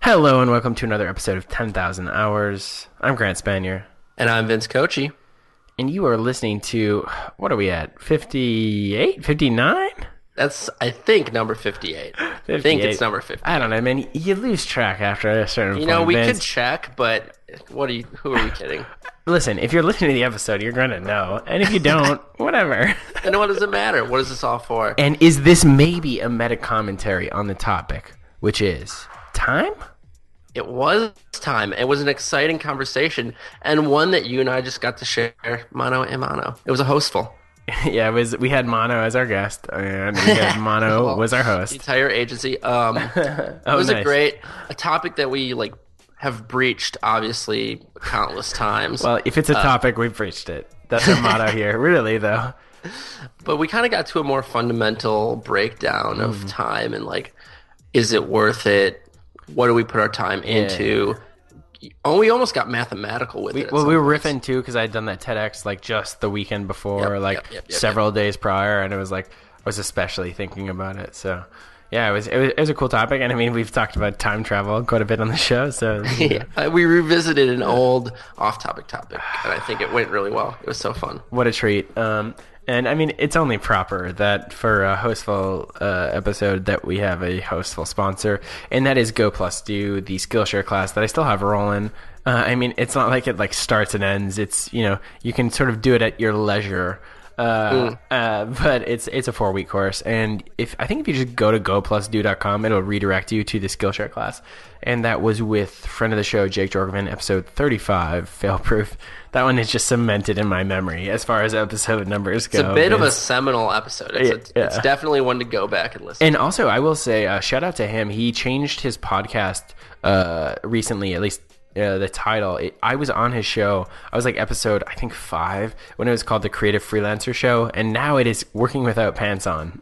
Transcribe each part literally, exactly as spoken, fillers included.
Hello and welcome to another episode of ten thousand Hours. I'm Grant Spanier. And I'm Vince Cochi. And you are listening to, what are we at, fifty-eight, fifty-nine? That's, I think, number fifty-eight. I think it's number fifty. I don't know, man. You lose track after a certain You point. know, we Vince. could check, but what are you, who are we kidding? Listen, if you're listening to the episode, you're going to know. And if you don't, whatever. And what does it matter? What is this all for? And is this maybe a meta commentary on the topic, which is time? It was time. It was an exciting conversation, and one that you and I just got to share mano a mano. It was a hostful. Yeah, it was. We had Mono as our guest, and we had Mono well, was our The host. entire agency. Um, Oh, it was nice. a great a topic that we like have breached, obviously, countless times. Well, if it's a topic, we've reached it. That's our motto here. Really, though. But we kind of got to a more fundamental breakdown of Mm-hmm. time and like, is it worth it? What do we put our time into? Oh, we almost got mathematical with We, it. at well, some we were points. riffing too because I had done that TEDx like just the weekend before, Yep, like yep, yep, yep, several days prior, and it was like I was especially thinking about it. So, yeah, it was it was, it was a cool topic, and I mean we've talked about time travel quite a bit on the show. So, Yeah, uh, we revisited an old off-topic topic, and I think it went really well. It was so fun. what a treat. Um, and I mean, it's only proper that for a Hostful uh, episode that we have a Hostful sponsor, and that is Go Plus Do, the Skillshare class that I still have rolling. Uh, I mean, it's not like it like starts and ends. It's, you know, you can sort of do it at your leisure. Uh, Mm. uh, but it's it's a four week course, and if I think if you just go to go plus do dot com, it'll redirect you to the Skillshare class, and that was with friend of the show Jake Jorgman, episode thirty-five, fail proof. That one is just cemented in my memory as far as episode numbers go. It's a bit of a Vince. seminal episode. It's, a, Yeah. it's definitely one to go back and listen. And also, I will say, uh, shout out to him. He changed his podcast uh, recently, at least uh, the title. It, I was on his show. I was like episode, I think, five, when it was called The Creative Freelancer Show. And now it is Working Without Pants On,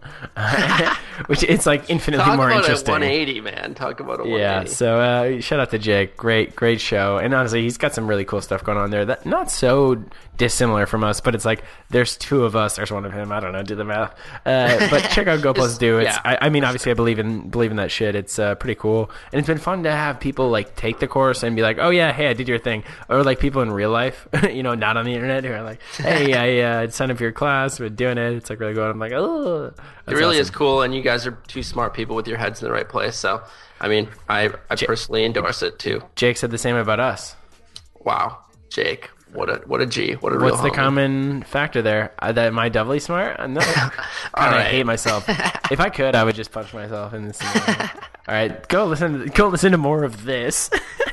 which it's like infinitely Talk more about interesting. a one eighty, man. Talk about a one eighty. Yeah, so uh, shout out to Jake. Great, great show. And honestly, he's got some really cool stuff going on there. That not so dissimilar from us, but it's like there's two of us. There's one of him. I don't know. Do the math. Uh, but check out Go Plus Do. It's. yeah. I, I mean, obviously, I believe in believe in that shit. It's uh, pretty cool, and it's been fun to have people like take the course and be like, oh yeah, hey, I did your thing, or like people in real life, you know, not on the internet, who are like, hey, I uh, signed up for your class. We're doing it. It's like really good. I'm like, oh, It really is cool, and you guys are two smart people with your heads in the right place. So, I mean, I, I personally endorse it too. Jake said the same about us. Wow, Jake, what a what a G, what a real. What's the homie. common factor there? Uh, that am I doubly smart? Uh, no, God, I right. hate myself. If I could, I would just punch myself in the scenario. All right, go listen. Go listen to more of this.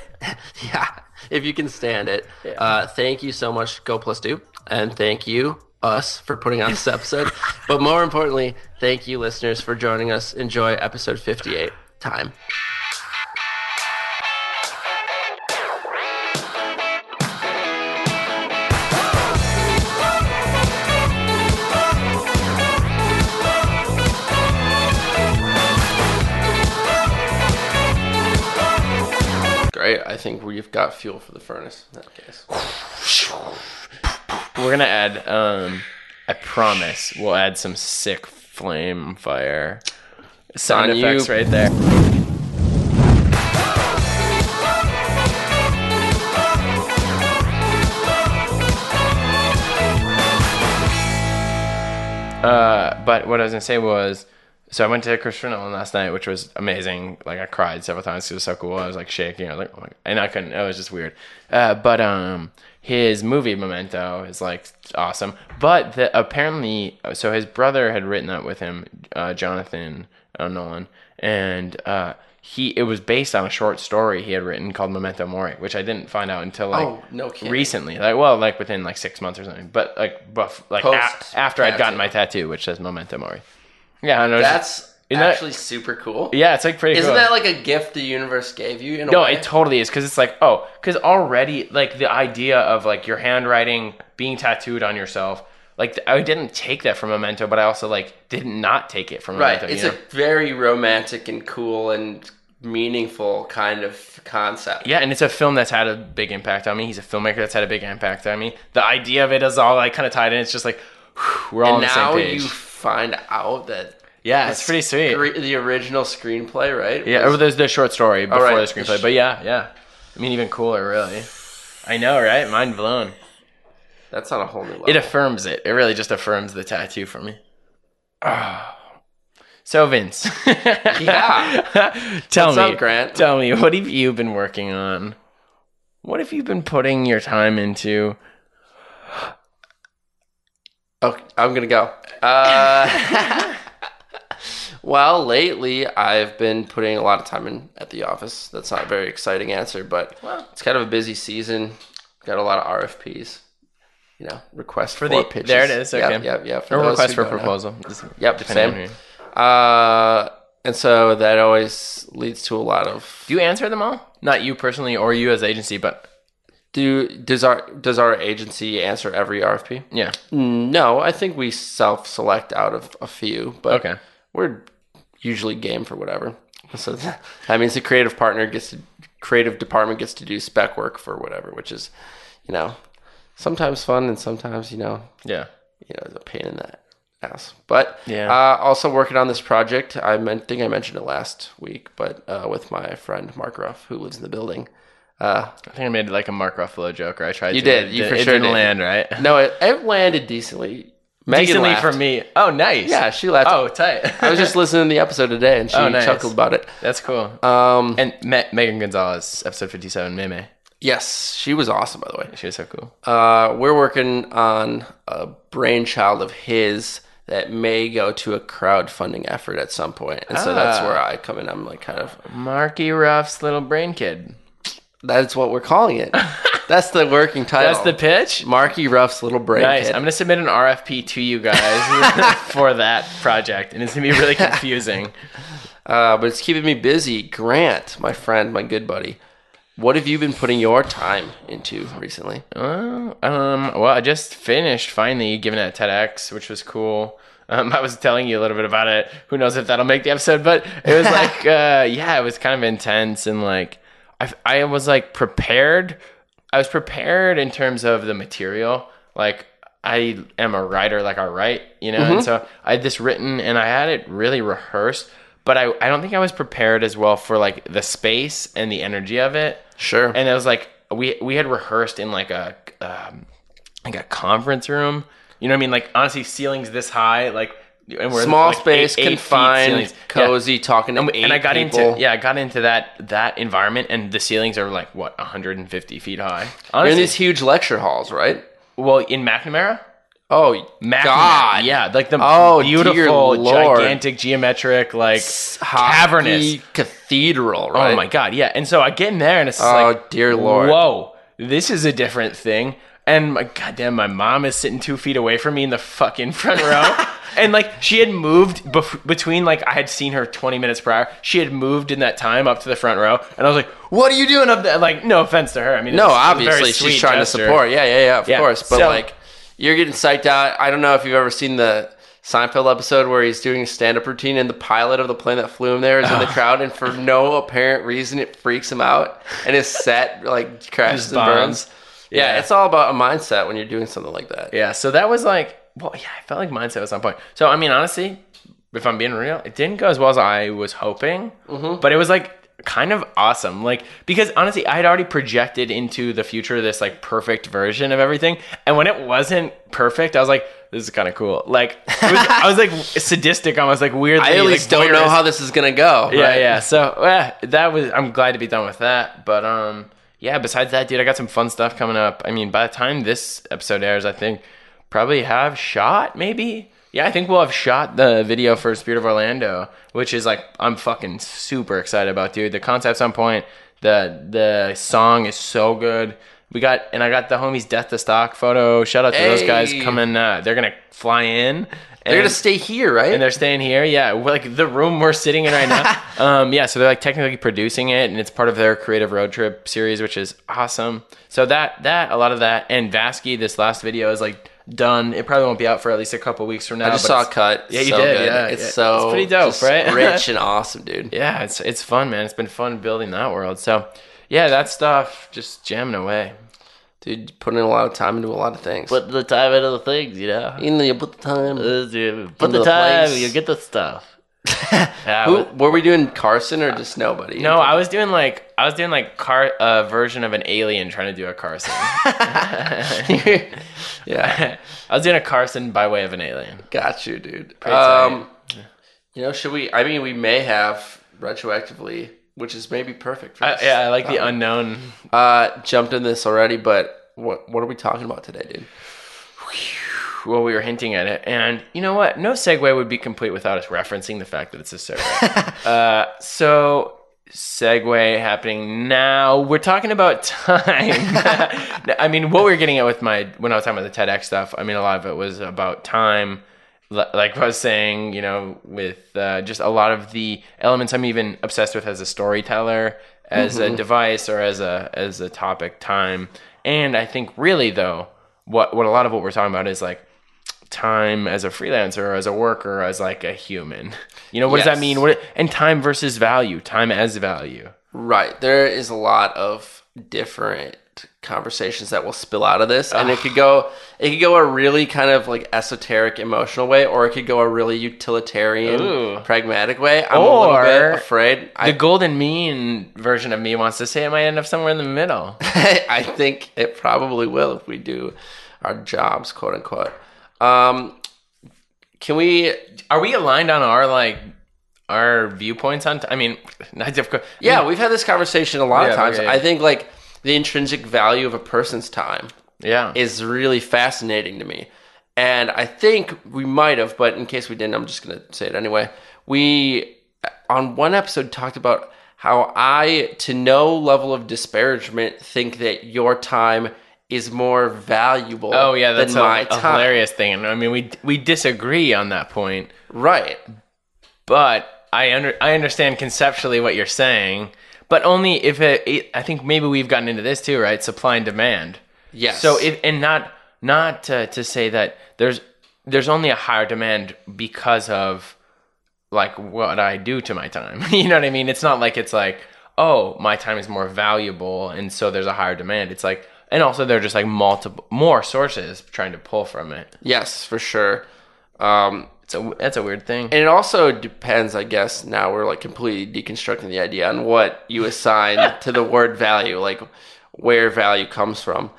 Yeah, if you can stand it. Uh, thank you so much, Go Plus Do, and thank you us for putting on this episode. But more importantly, thank you listeners for joining us. Enjoy episode fifty-eight. Time. Great. I think we've got fuel for the furnace in that case. We're gonna add. Um, I promise, we'll add some sick flame fire sound On you. effects right there. Uh, but what I was gonna say was, so I went to Christopher Nolan last night, which was amazing. Like I cried several times. It was so cool. I was like shaking. I was like, oh my God. And I couldn't. It was just weird. Uh, but um, his movie Memento is like awesome. But the, apparently, so his brother had written that with him, uh, Jonathan uh, Nolan, and uh, he it was based on a short story he had written called Memento Mori, which I didn't find out until like Oh, no kidding. recently. Like well, like within like six months or something. But like, buff, like a- Post after I'd gotten tattoo. my tattoo, which says Memento Mori. Yeah, I know. That's Isn't that- actually super cool. Yeah, it's like pretty Isn't cool. that like a gift the universe gave you? In a No, way? it totally is, because it's like, oh, because already, like, the idea of, like, your handwriting being tattooed on yourself, like, I didn't take that from Memento, but I also, like, did not take it from Right. Memento. It's you a know? very romantic and cool and meaningful kind of concept. Yeah, and it's a film that's had a big impact on me. He's a filmmaker that's had a big impact on me. The idea of it is all, like, kind of tied in. It's just like, whew, we're all And on the same now page. you find out that Yeah, it's pretty sweet. Scre- the original screenplay, right? Yeah, Was- or there's the short story before right. the screenplay. But yeah, yeah. I mean, even cooler, really. I know, right? Mind blown. That's on a whole new level. It affirms it. It really just affirms the tattoo for me. Oh. So Vince, Yeah. tell What's me, up, Grant? tell me, what have you been working on? What have you been putting your time into? Oh, I'm gonna go. Uh, well, lately I've been putting a lot of time in at the office. That's not a very exciting answer, but Well. it's kind of a busy season. Got a lot of R F Ps. You know, requests for, For the pitches. there it is. Okay. Yep, yep, yep. For A those request who for don't know. proposal. Yep, Depending on same. who- Uh, and so that always leads to a lot of. Do you answer them all? Not you personally, or you as agency, but Do does our does our agency answer every R F P? yeah. No, I think we self-select out of a few, but Okay. we're usually game for whatever. So that means the creative partner gets to, creative department gets to do spec work for whatever, which is, you know, sometimes fun and sometimes, you know, Yeah. you know, a pain in the ass. But Yeah. uh, also working on this project. I meant, think I mentioned it last week, but uh, with my friend Mark Ruff, who lives in the building. Uh, I think I made like a Mark Ruffalo joke, or I tried You to. did. It, You it, for it sure didn't did. land, right? no, it, it landed decently. Megan Decently laughed. for me. Oh, nice. Yeah, she laughed. Oh, tight. I was just listening to the episode today, and she Oh, nice. chuckled about it. That's cool. Um, And Me- Megan Gonzalez, episode fifty-seven, Meme. yes, she was awesome, by the way. She was so cool. Uh, we're working on a brainchild of his that may go to a crowdfunding effort at some point, and so that's Ah. where I come in. I'm like, kind of, Marky Ruff's little brain kid. that's what we're calling it. That's the working title. That's the pitch? Marky Ruff's little brain Nice. kid. I'm going to submit an R F P to you guys for that project, and it's going to be really confusing. Uh, but it's keeping me busy. Grant, my friend, my good buddy, what have you been putting your time into recently? Uh, um, well, I just finished finally giving it at TEDx, which was cool. Um, I was telling you a little bit about it. Who knows if that'll make the episode, but it was like, uh, yeah, it was kind of intense, and like, I, I was like prepared. I was prepared in terms of the material. Like, I am a writer, like I write, you know, and so I had this written and I had it really rehearsed, but I, I don't think I was prepared as well for like the space and the energy of it. Sure. And it was like, we, we had rehearsed in like a, um, like a conference room, you know what I mean? Like honestly, ceilings this high, like, and we're Small like space, eight- eight feet confined, ceilings. cozy, Yeah. talking to And, eight and I got people. into, yeah, I got into that, that environment, and the ceilings are like, what, one hundred fifty feet high? You're in Honestly. these huge lecture halls, right? Well, in McNamara? Oh, McNamara, God. yeah, like the Oh, dear beautiful, Lord. gigantic, geometric, like Hockey cavernous. cathedral, right? Oh my God, yeah. And so I get in there, and it's just Oh, like, dear Lord. whoa, this is a different thing. And my goddamn, my mom is sitting two feet away from me in the fucking front row. And like she had moved bef- between like I had seen her twenty minutes prior. She had moved in that time up to the front row, and I was like, "What are you doing up there?" Like, no offense to her. I mean, No, it's a obviously very she's sweet trying gesture. to support. Yeah, yeah, yeah, of Yeah, course. But so- like, you're getting psyched out. I don't know if you've ever seen the Seinfeld episode where he's doing a stand-up routine, and the pilot of the plane that flew him there is in the crowd, and for no apparent reason, it freaks him out, and his set like crashes Just and burns. bombs. Yeah, Yeah. it's all about a mindset when you're doing something like that. Yeah, so that was like, well, yeah, I felt like mindset was on point. So I mean, honestly, if I'm being real, it didn't go as well as I was hoping, Mm-hmm. but it was like kind of awesome. Like, because honestly, I had already projected into the future this like perfect version of everything, and when it wasn't perfect, I was like, this is kind of cool. Like, it was, I was like sadistic, almost like weirdly. I at like, least don't know voyeuristic. how this is gonna go. Yeah, right? yeah. So eh, that was. I'm glad to be done with that. But um, yeah. Besides that, dude, I got some fun stuff coming up. I mean, by the time this episode airs, I think probably have shot maybe. Yeah, I think we'll have shot the video for Spirit of Orlando, which is like I'm fucking super excited about, dude. The concept's on point. The the song is so good. We got and I got the homies Death to Stock photo. Shout out to those guys Hey. coming. Uh, they're gonna fly in. They're and- gonna stay here, right? and they're staying here. Yeah, we're like the room we're sitting in right now. um, yeah, so they're like technically producing it, and it's part of their creative road trip series, which is awesome. So that that a lot of that, and Vasky, this last video is like done. It probably won't be out for at least a couple weeks from now. I just but saw it's- a cut. Yeah, you so did, Good. yeah, it's yeah. so It's pretty dope, just right? rich and awesome, dude. Yeah, it's it's fun, man. It's been fun building that world. So yeah, that stuff just jamming away. Dude, putting a lot of time into a lot of things. Put the time into the things, you know. you know, you put the time. Uh, you Put Into the the time, place. you get the stuff. Yeah, Who but- were we doing? Carson or just nobody? no, I was doing like I was doing like car a version of an alien trying to do a Carson. Yeah, I was doing a Carson by way of an alien. got you, dude. Pretty Um, you know, should we? I mean, we may have retroactively, which is maybe perfect. For I, this yeah, I like the topic. unknown. Uh, jumped in this already, but what what are we talking about today, dude? Well, we were hinting at it, and you know what? No segue would be complete without us referencing the fact that it's a segue. uh, so, segue happening now. We're talking about time. I mean, what we were getting at with my when I was talking about the TEDx stuff. I mean, a lot of it was about time. L- Like I was saying, you know, with uh, just a lot of the elements I'm even obsessed with as a storyteller, as a device, or as a as a topic, time. And I think really though, what what a lot of what we're talking about is like time as a freelancer, or as a worker, as like a human. You know, what does Yes. that mean? What and time versus value, time as value. Right. There is a lot of different conversations that will spill out of this, and it could go it could go a really kind of like esoteric emotional way, or it could go a really utilitarian Ooh. pragmatic way. I'm a little Or bit afraid. The I, golden mean version of me wants to say it might end up somewhere in the middle. I think it probably will if we do our jobs, quote unquote. Um, can we? Are we aligned on our like our viewpoints on? T- I mean, not difficult. Yeah, we've had this conversation a lot Yeah, of times. okay, yeah. I think like the intrinsic value of a person's time Yeah. is really fascinating to me. And I think we might have, but in case we didn't, I'm just going to say it anyway. We, on one episode, talked about how I, to no level of disparagement, think that your time is more valuable Oh yeah, that's than a, my a time. hilarious thing. And I mean, we we disagree on that point, Right. but I under I understand conceptually what you're saying, but only if it, it. I think maybe we've gotten into this too, right? Supply and demand. Yes. So if and not not uh, to say that there's there's only a higher demand because of like what I do to my time. You know what I mean? It's not like it's like, oh, my time is more valuable and so there's a higher demand. It's like, and also there are just like multiple more sources trying to pull from it. Yes, for sure. Um, It's a that's a weird thing. And it also depends, I guess, now we're like completely deconstructing the idea on what you assign to the word value, like where value comes from.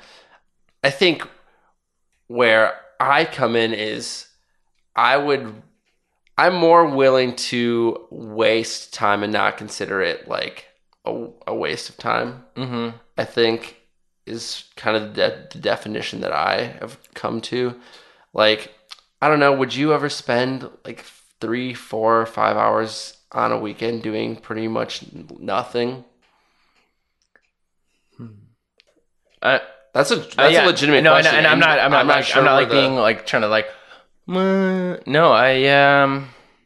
I think where I come in is I would, I'm more willing to waste time and not consider it like a, a waste of time. Mm-hmm. I think is kind of the, de- the definition that I have come to. Like, I don't know, would you ever spend like three, four, five hours on a weekend doing pretty much nothing? Uh, That's a that's uh, yeah. a legitimate no, question. And, and I'm not. I'm not. like, sure I'm not where like the- being like trying to like. "Mm," no, I um.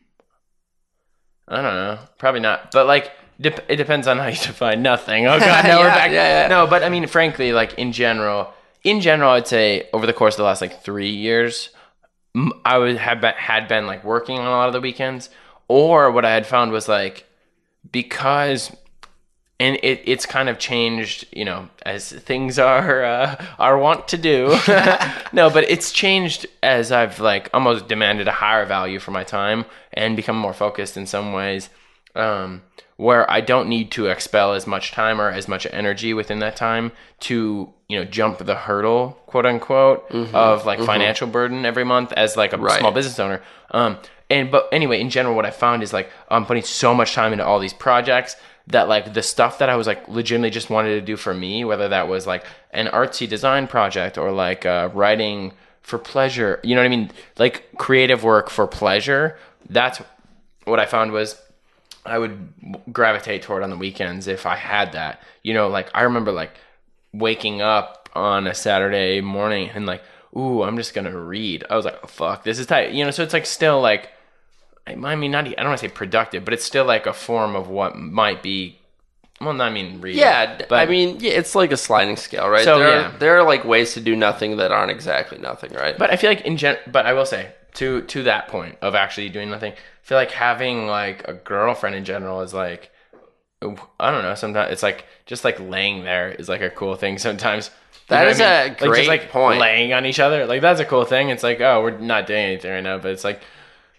I don't know. Probably not. But like, dep- it depends on how you define nothing. Oh god, no, we're Yeah, back. yeah, yeah. No, but I mean, frankly, like in general, in general, I'd say over the course of the last like three years, m- I would have been, had been like working on a lot of the weekends, or what I had found was like because. And it, it's kind of changed, you know, as things are uh, are wont to do. No, but it's changed as I've like almost demanded a higher value for my time and become more focused in some ways, um, where I don't need to expel as much time or as much energy within that time to, you know, jump the hurdle, quote unquote, of like financial burden every month as like a Right. small business owner. Um, and but anyway, in general, what I found is like I'm putting so much time into all these projects that like the stuff that I was like legitimately just wanted to do for me, whether that was like an artsy design project or like uh, writing for pleasure, you know what I mean? Like creative work for pleasure. That's what I found was I would gravitate toward on the weekends if I had that. You know, like I remember like waking up on a Saturday morning and like, ooh, I'm just gonna read. I was like, oh, fuck, this is tight. You know, so it's like still like, I mean, not, I don't want to say productive, but it's still like a form of what might be, well, not I mean reading. Yeah, but I mean, yeah, it's like a sliding scale, right? So, there, yeah. are, there are like ways to do nothing that aren't exactly nothing, right? But I feel like in gen, but I will say to to that point of actually doing nothing, I feel like having like a girlfriend in general is like, I don't know. Sometimes it's like just like laying there is like a cool thing. Sometimes You That know is what I a mean? Like, great just, like, point. Laying on each other, like that's a cool thing. It's like, oh, we're not doing anything right now, but it's like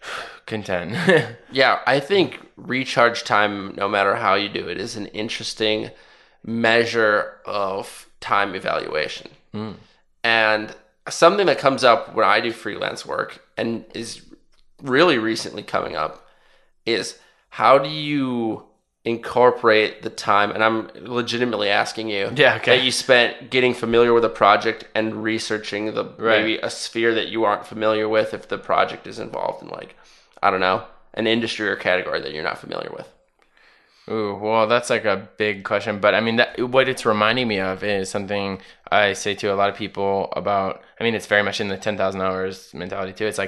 Contend. Yeah, I think recharge time, no matter how you do it, is an interesting measure of time evaluation. Mm. And something that comes up when I do freelance work and is really recently coming up is how do you incorporate the time, and I'm legitimately asking you, yeah, okay. that you spent getting familiar with a project and researching the Right. maybe a sphere that you aren't familiar with if the project is involved in, like, I don't know, an industry or category that you're not familiar with. Ooh, well, that's like a big question, but I mean, that, what it's reminding me of is something I say to a lot of people about. I mean, it's very much in the ten thousand hours mentality too. It's like,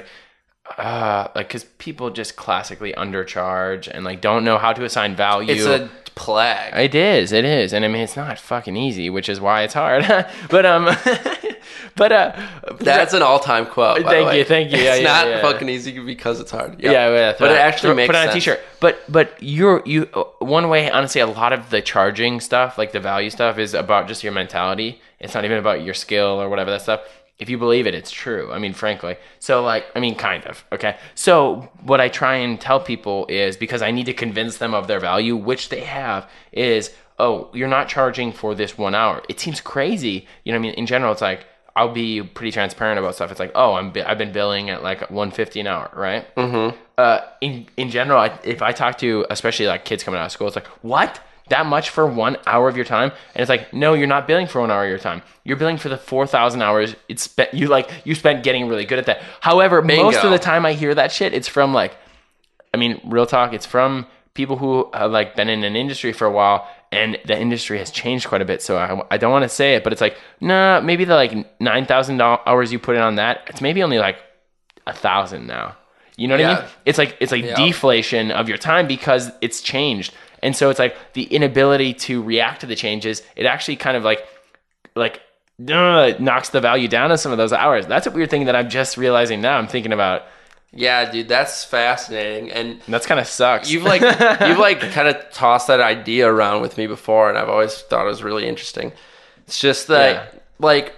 uh, like because people just classically undercharge and like don't know how to assign value. It's a plague. It is, it is, and I mean, it's not fucking easy, which is why it's hard. but um, but uh, That's an all-time quote. By Thank the way. you, thank you. Yeah, it's yeah, not yeah. fucking easy because it's hard. Yeah, yeah, yeah but it actually throw, makes put it on sense. a t-shirt. But but you're you one way, honestly, a lot of the charging stuff, like the value stuff, is about just your mentality. It's not even about your skill or whatever that stuff. If you believe it, it's true. I mean, frankly. So like, I mean, kind of. Okay. So what I try and tell people is, because I need to convince them of their value, which they have, is, oh, you're not charging for this one hour. It seems crazy. You know what I mean? In general, it's like, I'll be pretty transparent about stuff. It's like, oh, I'm I've been billing at like one fifty an hour, right? Mm-hmm. Uh, in in general, I, if I talk to especially like kids coming out of school, it's like, what? That much for one hour of your time? And it's like, no, you're not billing for one hour of your time. You're billing for the four thousand hours it's spent. You like you spent getting really good at that. However, Bingo. most of the time I hear that shit, it's from like, I mean, real talk. It's from people who have like been in an industry for a while, and the industry has changed quite a bit. So I, I don't want to say it, but it's like, nah, maybe the like nine thousand hours you put in on that, it's maybe only like a thousand now. You know what Yeah. I mean? It's like it's like Yeah. deflation of your time because it's changed. And so it's like the inability to react to the changes, it actually kind of like like uh, knocks the value down of some of those hours. That's a weird thing that I'm just realizing now. I'm thinking about. Yeah, dude, that's fascinating. And That's kind of sucks. you've like you've like kind of tossed that idea around with me before, and I've always thought it was really interesting. It's just that Yeah. like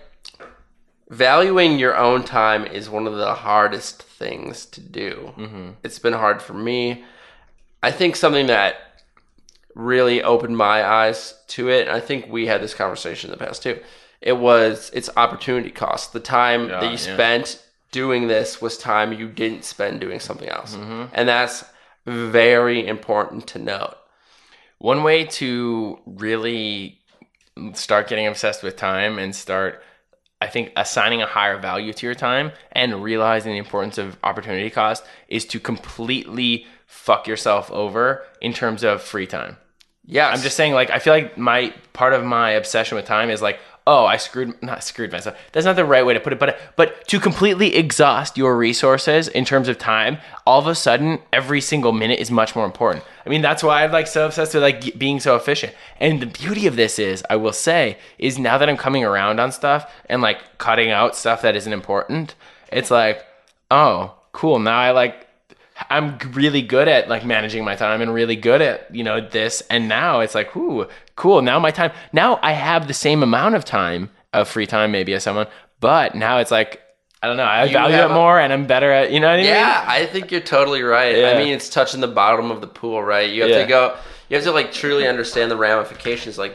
valuing your own time is one of the hardest things to do. Mm-hmm. It's been hard for me. I think something that really opened my eyes to it, and I think we had this conversation in the past too, it was its opportunity cost. The time Yeah, that you yeah. spent doing this was time you didn't spend doing something else. Mm-hmm. And that's very important to note. One way to really start getting obsessed with time and start, I think, assigning a higher value to your time and realizing the importance of opportunity cost is to completely fuck yourself over in terms of free time. Yes. I'm just saying, like, I feel like my part of my obsession with time is like, oh, I screwed, not screwed myself. That's not the right way to put it, but but to completely exhaust your resources in terms of time, all of a sudden, every single minute is much more important. I mean, that's why I'm like so obsessed with like being so efficient. And the beauty of this is, I will say, is now that I'm coming around on stuff and like cutting out stuff that isn't important, it's like, oh, cool. Now I like. I'm really good at like managing my time and really good at, you know, this. And now it's like, ooh, cool. Now my time, now I have the same amount of time of free time maybe as someone, but now it's like, I don't know, I You value have it a- more and I'm better at, you know what I mean? Yeah, I think you're totally right. Yeah. I mean, it's touching the bottom of the pool, right? You have Yeah. to go, you have to like truly understand the ramifications. Like,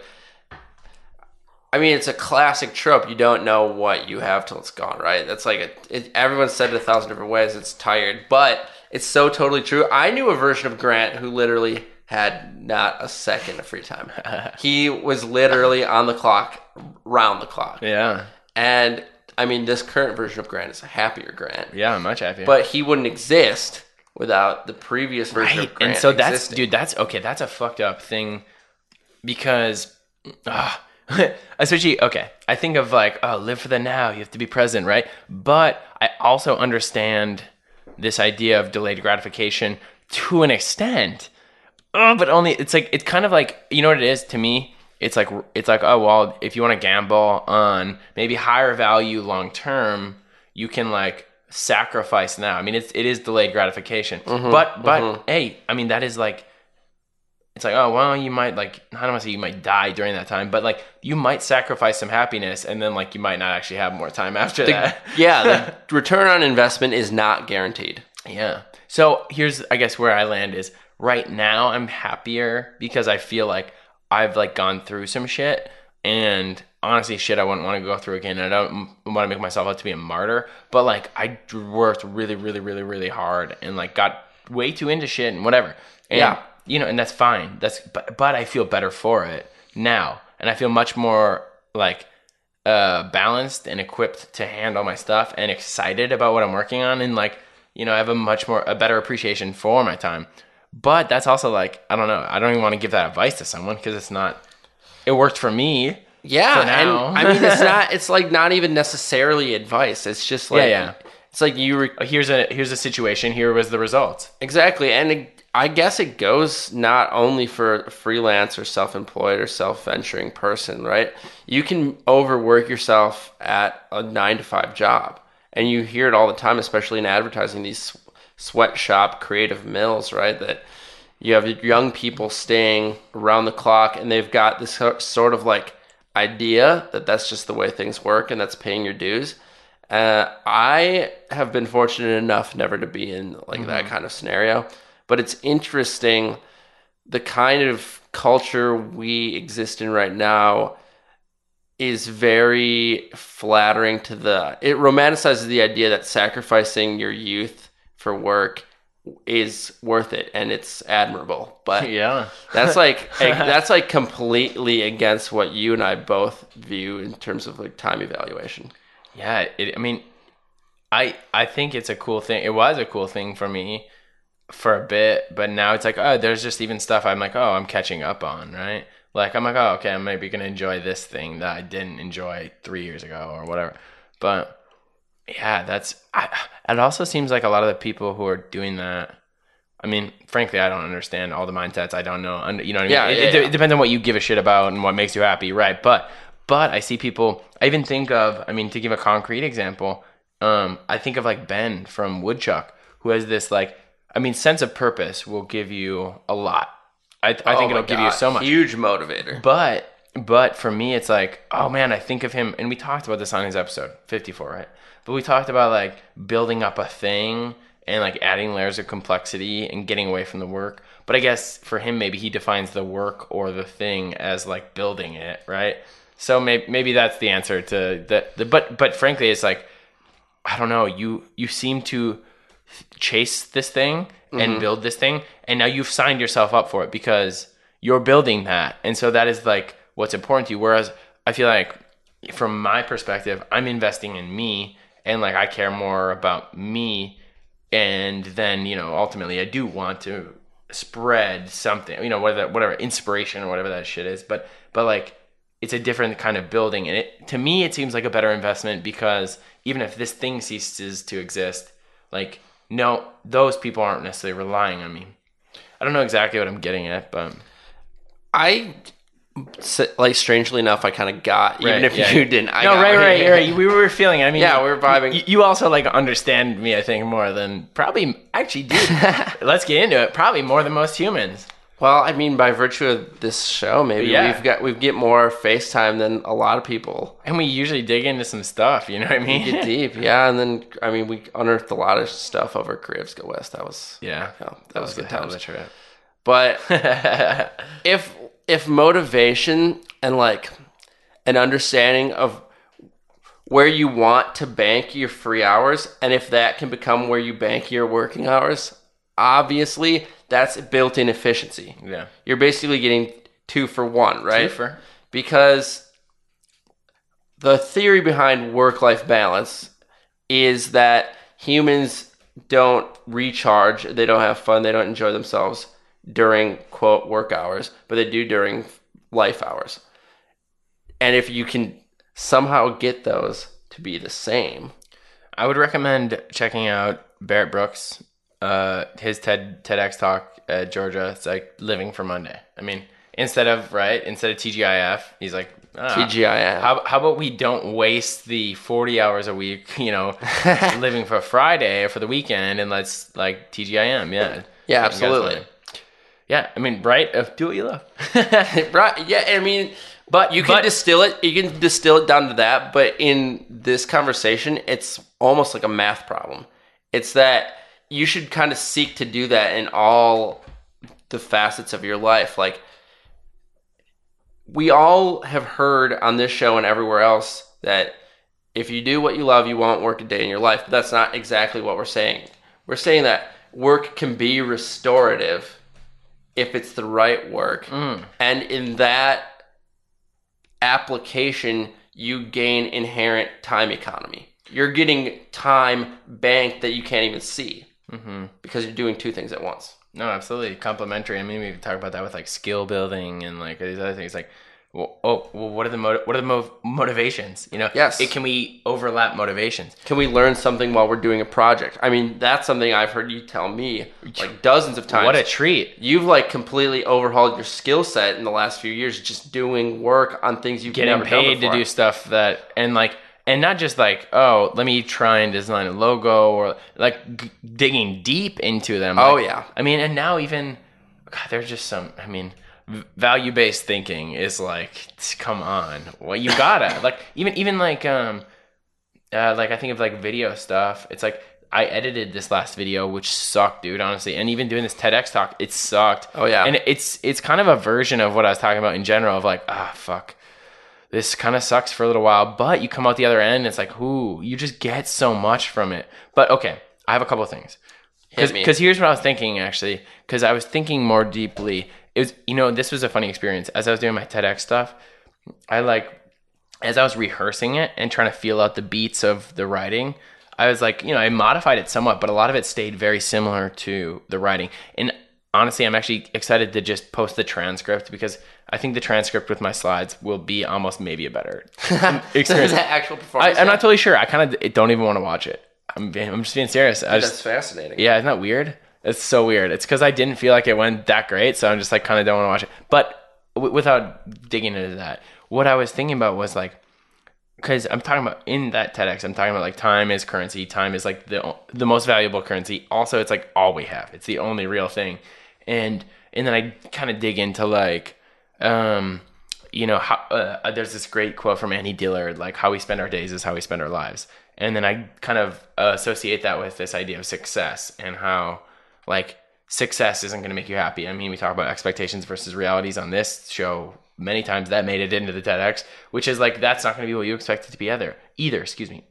I mean, it's a classic trope. You don't know what you have till it's gone, right? That's like, a, it, everyone's said it a thousand different ways. It's tired, but it's so totally true. I knew a version of Grant who literally had not a second of free time. He was literally on the clock, round the clock. Yeah. And I mean, this current version of Grant is a happier Grant. Yeah, I'm much happier. But he wouldn't exist without the previous version Right. of Grant And so that's, existing. dude, that's, okay, that's a fucked up thing because, uh, especially, okay, I think of like, oh, live for the now, you have to be present, right? But I also understand this idea of delayed gratification to an extent, uh, but only, it's like, it's kind of like, you know what it is to me? It's like, it's like, oh, well, if you want to gamble on maybe higher value long term, you can like sacrifice now. I mean, it's, it is delayed gratification, Mm-hmm, but, but mm-hmm. hey, I mean, that is like, it's like, oh, well, you might like, I don't want to say you might die during that time, but like you might sacrifice some happiness and then like you might not actually have more time after The- that. yeah, the return on investment is not guaranteed. Yeah. So here's, I guess, where I land is right now I'm happier because I feel like I've like gone through some shit, and honestly, shit I wouldn't want to go through again. I don't want to make myself out to be a martyr, but like I worked really, really, really, really hard and like got way too into shit and whatever. And, Yeah. you know, and that's fine. That's, but, but I feel better for it now. And I feel much more like, uh, balanced and equipped to handle my stuff and excited about what I'm working on. And like, you know, I have a much more, a better appreciation for my time. But that's also like, I don't know. I don't even want to give that advice to someone because it's not, it worked for me. Yeah. For now. And I mean, it's not, it's like not even necessarily advice. It's just like, Yeah, yeah. it's like you were, Here's a, here's a situation. Here was the result. exactly. And it, I guess it goes not only for a freelance or self-employed or self-venturing person, right? You can overwork yourself at a nine to five job. And you hear it all the time, especially in advertising, these sweatshop creative mills, right? That you have young people staying around the clock and they've got this sort of like idea that that's just the way things work and that's paying your dues. Uh, I have been fortunate enough never to be in like mm-hmm. that kind of scenario. But it's interesting, the kind of culture we exist in right now is very flattering to the... It romanticizes the idea that sacrificing your youth for work is worth it, and it's admirable. But yeah, that's like that's like completely against what you and I both view in terms of like time evaluation. Yeah, it, I mean, I I think it's a cool thing. It was a cool thing for me for a bit, but now it's like, oh, there's just even stuff I'm like, oh, I'm catching up on, right? Like, I'm like, oh, okay, I'm maybe going to enjoy this thing that I didn't enjoy three years ago or whatever. But yeah, that's, I, it also seems like a lot of the people who are doing that, I mean, frankly, I don't understand all the mindsets. I don't know. You know what I mean? Yeah, it, yeah, it, yeah. it depends on what you give a shit about and what makes you happy, right? But, but I see people, I even think of, I mean, to give a concrete example, um, I think of like Ben from Woodchuck, who has this like, I mean, sense of purpose will give you a lot. I, I Oh think my it'll give you God, so much. Huge motivator. But but for me, it's like, oh man, I think of him, and we talked about this on his episode fifty-four, right? But we talked about like building up a thing and like adding layers of complexity and getting away from the work. But I guess for him, maybe he defines the work or the thing as like building it, right? So maybe maybe that's the answer to the, the but but frankly, it's like, I don't know. You you seem to chase this thing and mm-hmm. build this thing, and now you've signed yourself up for it because you're building that, and so that is like what's important to you. Whereas I feel like from my perspective, I'm investing in me, and like I care more about me, and then, you know, ultimately I do want to spread something, you know, whatever whatever inspiration or whatever that shit is, but but like it's a different kind of building, and it to me it seems like a better investment because even if this thing ceases to exist, like, no, those people aren't necessarily relying on me. I don't know exactly what I'm getting at, but I, like, strangely enough, I kind of got, even right, if yeah. you didn't. I no, got, right, right, right. We were feeling it. I mean, yeah, we were vibing. You, you also, like, understand me, I think, more than probably, actually, dude, let's get into it. Probably more than most humans. Well, I mean, by virtue of this show, maybe yeah. we've got we get more FaceTime than a lot of people, and we usually dig into some stuff. You know what I mean? We get deep, yeah. And then, I mean, we unearthed a lot of stuff over Creatives Go West. That was yeah, you know, that, that was, was good a hell of times. a trip. But if if motivation and like an understanding of where you want to bank your free hours, and if that can become where you bank your working hours, obviously that's built-in efficiency. Yeah. You're basically getting two for one, right? Two for. Because the theory behind work-life balance is that humans don't recharge, they don't have fun, they don't enjoy themselves during, quote, work hours, but they do during life hours. And if you can somehow get those to be the same, I would recommend checking out Barrett Brooks. Uh, his TED TEDx talk at Georgia. It's like living for Monday. I mean, instead of right, instead of T G I F, he's like ah, T G I F. How how about we don't waste the forty hours a week, you know, living for Friday or for the weekend, and let's like T G I M. Yeah, yeah, absolutely. Yeah, I mean, right? Uh, do what you love. Right? Yeah, I mean, but you can but, distill it. You can distill it down to that. But in this conversation, it's almost like a math problem. It's that you should kind of seek to do that in all the facets of your life. Like, we all have heard on this show and everywhere else that if you do what you love, you won't work a day in your life. But that's not exactly what we're saying. We're saying that work can be restorative if it's the right work. Mm. And in that application, you gain inherent time economy. You're getting time banked that you can't even see mm-hmm. because you're doing two things at once. No, absolutely. Complementary. I mean, we talk about that with like skill building and like these other things. Like, well, oh, well, what are the motiv- what are the mo- motivations? You know, yes. It, can we overlap motivations? Can we learn something while we're doing a project? I mean, that's something I've heard you tell me like dozens of times. What a treat! You've like completely overhauled your skill set in the last few years, just doing work on things you've getting never done paid before. to do stuff that and like. And not just like, oh, let me try and design a logo or like g- digging deep into them. Oh, like, yeah. I mean, and now even, God, there's just some, I mean, v- value-based thinking is like, come on. Well, you gotta. like, even, even like, um, uh, like I think of like video stuff. It's like, I edited this last video, which sucked, dude, honestly. And even doing this TEDx talk, it sucked. Oh, yeah. And it's, it's kind of a version of what I was talking about in general of like, ah, fuck. This kind of sucks for a little while, but you come out the other end, and it's like, ooh, you just get so much from it. But okay, I have a couple of things. Because here's what I was thinking, actually, because I was thinking more deeply. It was, you know, this was a funny experience. As I was doing my TEDx stuff, I like, as I was rehearsing it and trying to feel out the beats of the writing, I was like, you know, I modified it somewhat, but a lot of it stayed very similar to the writing. And honestly, I'm actually excited to just post the transcript because I think the transcript with my slides will be almost maybe a better experience. That actual performance? I, I'm not totally sure. I kind of don't even want to watch it. I'm, I'm just being serious. I That's just, fascinating. Yeah, isn't that weird? It's so weird. It's because I didn't feel like it went that great, so I'm just like kind of don't want to watch it. But w- without digging into that, what I was thinking about was like, because I'm talking about in that TEDx, I'm talking about like time is currency. Time is like the the most valuable currency. Also, it's like all we have. It's the only real thing. And and then I kind of dig into like, um, you know, how, uh, there's this great quote from Annie Dillard, like how we spend our days is how we spend our lives. And then I kind of uh, associate that with this idea of success and how like success isn't going to make you happy. I mean, we talk about expectations versus realities on this show many times. That made it into the TEDx, which is like, that's not going to be what you expect it to be either, either, excuse me.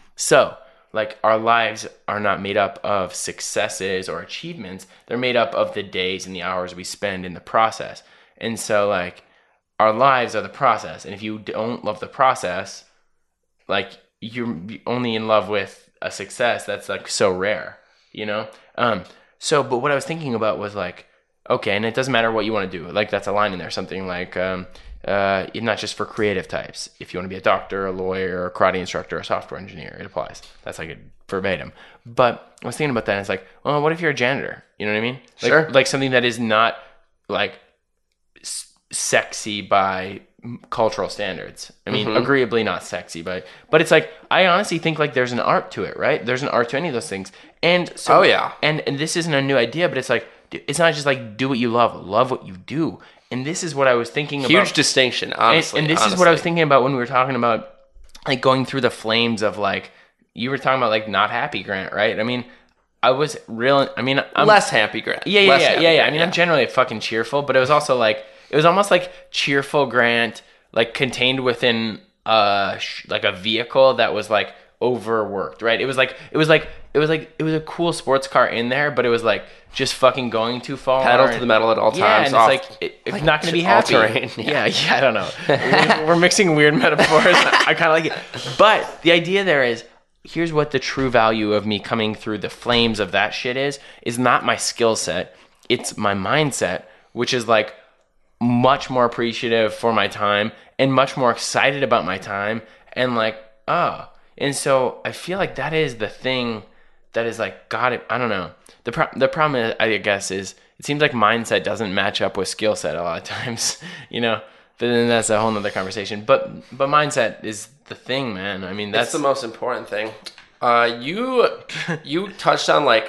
So like our lives are not made up of successes or achievements. They're made up of the days and the hours we spend in the process. And so like our lives are the process. And if you don't love the process, like you're only in love with a success that's like so rare, you know? Um, so, but what I was thinking about was like, okay, and it doesn't matter what you want to do. Like that's a line in there, something like, um, uh, not just for creative types. If you want to be a doctor, a lawyer, a karate instructor, a software engineer, it applies. That's like a verbatim. But I was thinking about that and it's like, well, what if you're a janitor? You know what I mean? Like, sure. Like something that is not like s- sexy by cultural standards. I mean, mm-hmm. agreeably not sexy, but but it's like I honestly think like there's an art to it, right? There's an art to any of those things. And so oh yeah. And and this isn't a new idea, but it's like it's not just like do what you love, love what you do. And this is what I was thinking Huge about. Huge distinction, honestly. And, and this honestly. is what I was thinking about when we were talking about like going through the flames of like you were talking about like not happy Grant, right? I mean, I was real. I mean, I'm less happy Grant. Yeah, yeah, less yeah, yeah, yeah. Grant, I mean, yeah. I'm generally fucking cheerful, but it was also like it was almost like cheerful Grant, like contained within uh sh- like a vehicle that was like overworked, right? It was like it was like it was like it was a cool sports car in there, but it was like just fucking going too far. Pedal to the metal at all times. Yeah, and it's off, like it, it's like not going to be happy. Terrain, yeah. yeah, yeah. I don't know. we're, we're mixing weird metaphors. I kind of like it, but the idea there is. Here's what the true value of me coming through the flames of that shit is, is not my skill set. It's my mindset, which is like much more appreciative for my time and much more excited about my time. And like, oh, and so I feel like that is the thing that is like, God, I don't know. The, pro- the problem, is, I guess, is it seems like mindset doesn't match up with skill set a lot of times, you know? But then that's a whole nother conversation. But but mindset is the thing, man. I mean, that's it's the most important thing. Uh, you you touched on like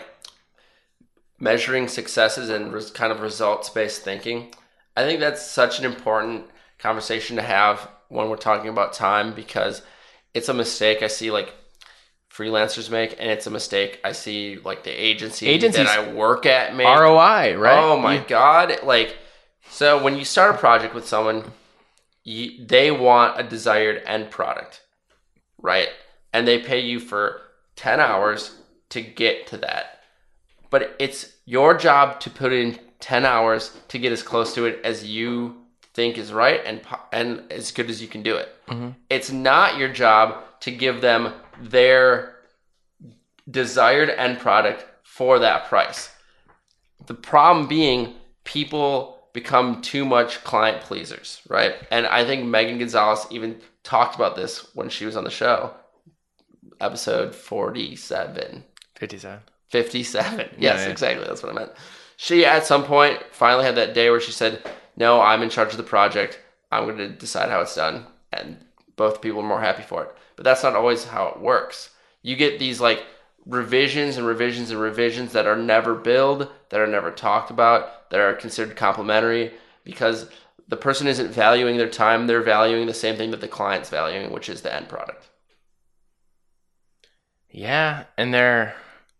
measuring successes and res- kind of results based thinking. I think that's such an important conversation to have when we're talking about time because it's a mistake I see like freelancers make, and it's a mistake I see like the agency Agencies that I work at make. R O I, right? Oh my You- God. Like, so when you start a project with someone, you, they want a desired end product, right? And they pay you for ten hours to get to that. But it's your job to put in ten hours to get as close to it as you think is right and and as good as you can do it. Mm-hmm. It's not your job to give them their desired end product for that price. The problem being people become too much client pleasers, right? And I think Megan Gonzalez even talked about this when she was on the show. Episode forty-seven. fifty-seven. fifty-seven. Yes, Yeah, yeah. exactly. That's what I meant. She, at some point, finally had that day where she said, no, I'm in charge of the project. I'm going to decide how it's done. And both people are more happy for it. But that's not always how it works. You get these like revisions and revisions and revisions that are never billed, that are never talked about, that are considered complimentary because the person isn't valuing their time. They're valuing the same thing that the client's valuing, which is the end product. Yeah, and they're,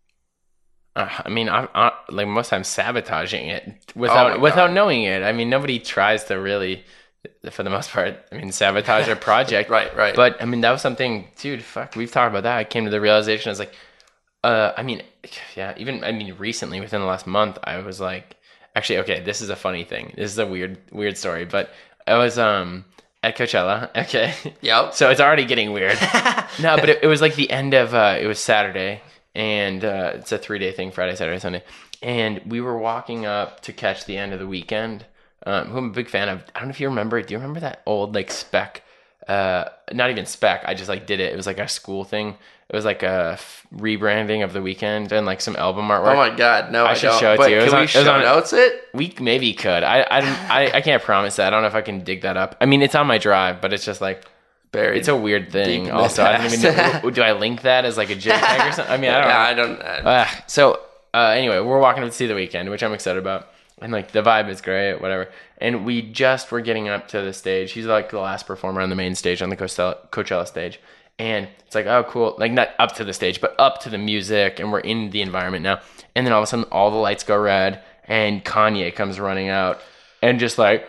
uh, I mean, I, I, like most times sabotaging it without Oh my without God. knowing it. I mean, nobody tries to really, for the most part, I mean, sabotage a project. Right, right. But I mean, that was something, dude. Fuck, we've talked about that. I came to the realization. I was like, uh, I mean, yeah, even I mean, recently within the last month, I was like, actually, okay, this is a funny thing. This is a weird, weird story, but I was um at Coachella. Okay. Yep. So it's already getting weird. No, but it, it was like the end of, uh, it was Saturday, and uh, it's a three-day thing, Friday, Saturday, Sunday. And we were walking up to catch the end of the weekend, um, who I'm a big fan of. I don't know if you remember, do you remember that old, like, spec, uh, not even spec, I just, like, did it. It was, like, a school thing. It was, like, a f- rebranding of the weekend and, like, some album artwork. Oh my God, no, I, I should don't. show it but to you. It Can was we on- it was show on- notes it? We maybe could. I I, don't, I I can't promise that. I don't know if I can dig that up. I mean, it's on my drive, but it's just, like, Buried. it's a weird Deep thing. in the Also, I don't even past. know. Do I link that as like a JPEG or something? I mean, I don't yeah, know. I don't. I, Uh, so uh, anyway, we're walking up to see the weekend, which I'm excited about, and like the vibe is great, whatever. And we just were getting up to the stage. He's like the last performer on the main stage, on the Coachella, Coachella stage, and it's like, oh, cool, like not up to the stage, but up to the music, and we're in the environment now. And then all of a sudden, all the lights go red, and Kanye comes running out, and just like,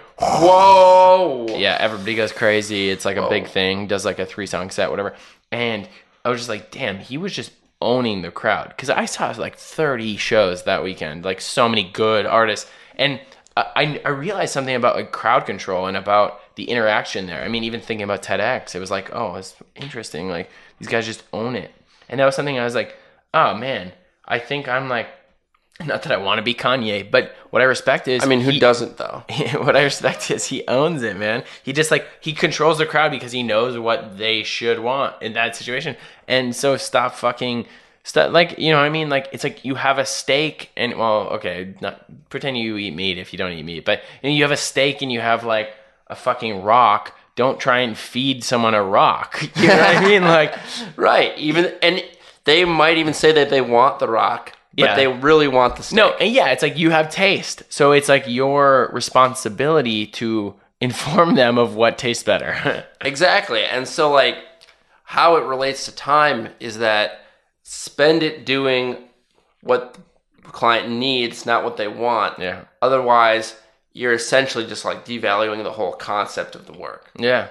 whoa. yeah, everybody goes crazy. It's like a Whoa. big thing. Does like a three song set, whatever. And I was just like, damn, he was just owning the crowd. Because I saw like thirty shows that weekend, like so many good artists. And I, I realized something about like crowd control and about the interaction there. I mean, even thinking about TEDx, it was like, oh, it's interesting. Like these guys just own it. And that was something I was like, oh man, I think I'm like, not that I want to be Kanye, but what I respect is, I mean, who he- doesn't though? what I respect is he owns it, man. He just like he controls the crowd because he knows what they should want in that situation. And so stop fucking stop like you know what I mean? Like it's like you have a steak and well, okay, not pretend you eat meat if you don't eat meat, but you know, you have a steak and you have like a fucking rock. Don't try and feed someone a rock. You know what I mean? Like Right. Even and they might even say that they want the rock, but Yeah. they really want the steak. no, and yeah, it's like you have taste. So it's like your responsibility to inform them of what tastes better. Exactly. And so like how it relates to time is that spend it doing what the client needs, not what they want. Yeah. Otherwise, you're essentially just like devaluing the whole concept of the work. Yeah.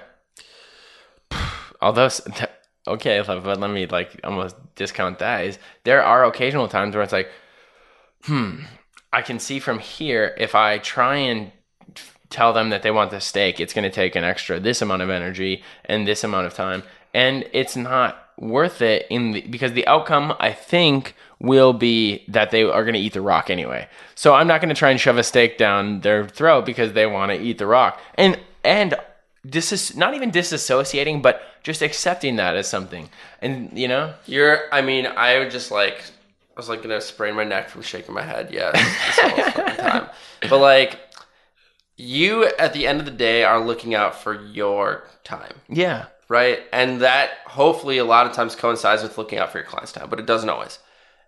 Although, s- th- okay, but let me like almost discount that. Is there are occasional times where it's like, hmm, I can see from here if I try and f- tell them that they want the steak, it's going to take an extra this amount of energy and this amount of time, and it's not worth it in the, because the outcome I think will be that they are going to eat the rock anyway. So I'm not going to try and shove a steak down their throat because they want to eat the rock. And and this is not even disassociating, but just accepting that as something. And you know, You're, I mean, I would just like, I was like gonna sprain my neck from shaking my head. Yeah, this whole fucking time. But like, you at the end of the day are looking out for your time, yeah, right? And that hopefully a lot of times coincides with looking out for your client's time, but it doesn't always.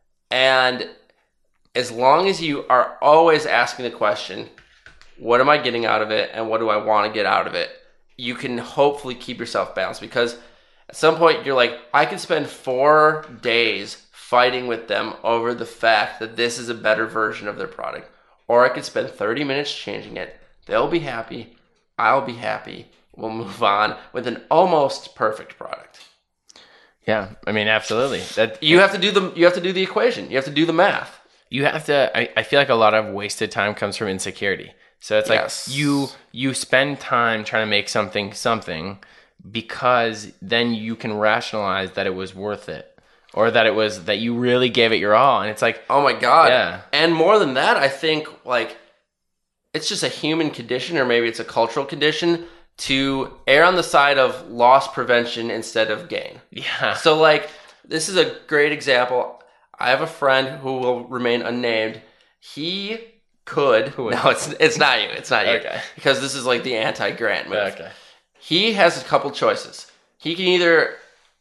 And as long as you are always asking the question, what am I getting out of it and what do I want to get out of it? You can hopefully keep yourself balanced because At some point, you're like, I could spend four days fighting with them over the fact that this is a better version of their product. Or I could spend thirty minutes changing it. They'll be happy. I'll be happy. We'll move on with an almost perfect product. Yeah, I mean, absolutely. That you have to do the you have to do the equation. You have to do the math. You have to. I, I feel like a lot of wasted time comes from insecurity. So it's like yes. you you spend time trying to make something something because then you can rationalize that it was worth it. Or that it was, that you really gave it your all. And it's like, oh my God. Yeah. And more than that, I think, like, it's just a human condition, or maybe it's a cultural condition, to err on the side of loss prevention instead of gain. Yeah. So, like, this is a great example. I have a friend who will remain unnamed. He could. Who no, it's it's not you. It's not you. Okay. Because this is like the anti-Grant move. Okay. He has a couple choices. He can either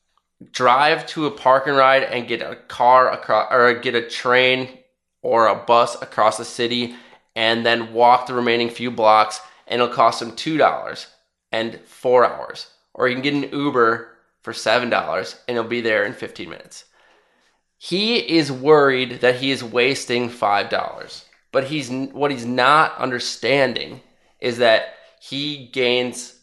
drive to a park and ride and get a car across, or get a train or a bus across the city, and then walk the remaining few blocks, and it'll cost him two dollars and four hours. Or you can get an Uber for seven dollars, and he'll be there in fifteen minutes. He is worried that he is wasting five dollars, but he's what he's not understanding is that he gains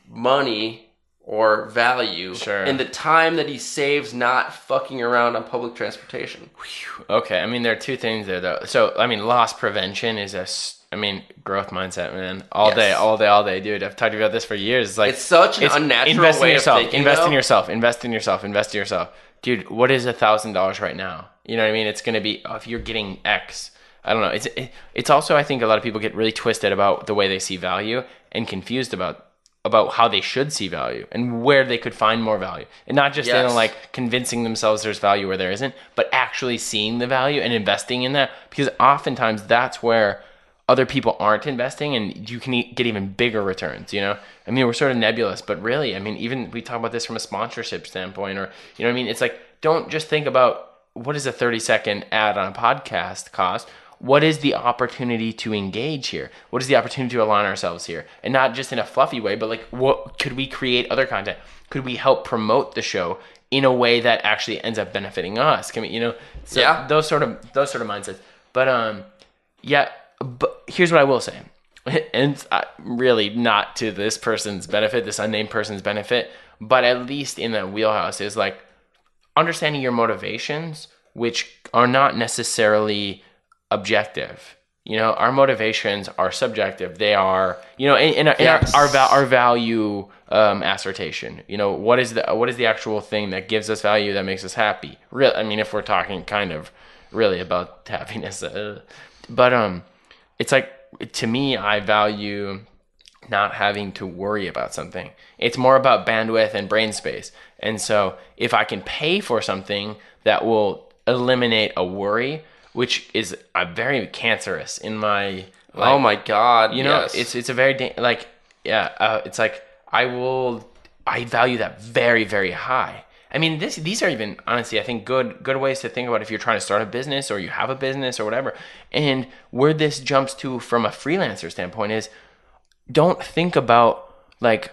money or value sure. in the time that he saves not fucking around on public transportation. Okay, I mean, there are two things there, though. So, I mean, loss prevention is a, I mean, growth mindset, man. All yes. day, all day, all day, dude. I've talked about this for years. It's like it's such an it's unnatural invest way in yourself, of thinking. Invest though. in yourself. Invest in yourself. Invest in yourself, dude. What is a thousand dollars right now? You know what I mean? It's going to be oh, if you're getting X. I don't know. It's it, it's also, I think a lot of people get really twisted about the way they see value and confused about. about how they should see value and where they could find more value, and not just yes. in like convincing themselves there's value where there isn't, but actually seeing the value and investing in that, because oftentimes that's where other people aren't investing, and you can get even bigger returns. You know, I mean, we're sort of nebulous, but really, I mean, even we talk about this from a sponsorship standpoint, or you know what I mean? It's like, don't just think about what does a thirty second ad on a podcast cost. What is the opportunity to engage here? What is the opportunity to align ourselves here? And not just in a fluffy way, but like, what could we create other content? Could we help promote the show in a way that actually ends up benefiting us? Can we, you know, so yeah. those sort of those sort of mindsets. But um, yeah. But here's what I will say, and it's really not to this person's benefit, this unnamed person's benefit, but at least in the wheelhouse is like understanding your motivations, which are not necessarily objective. You know, our motivations are subjective. They are, you know, in, in, our, yes. in our, our our value um, assertion. You know, what is the what is the actual thing that gives us value, that makes us happy? Real, I mean, if we're talking kind of really about happiness, uh, but um, it's like, to me, I value not having to worry about something. It's more about bandwidth and brain space. And so, if I can pay for something that will eliminate a worry, which is a very cancerous in my, like, oh my God, you know, yes. it's it's a very da- like yeah, uh, it's like I will I value that very, very high. I mean, this these are even honestly, I think good good ways to think about if you're trying to start a business or you have a business or whatever. And where this jumps to from a freelancer standpoint is, don't think about like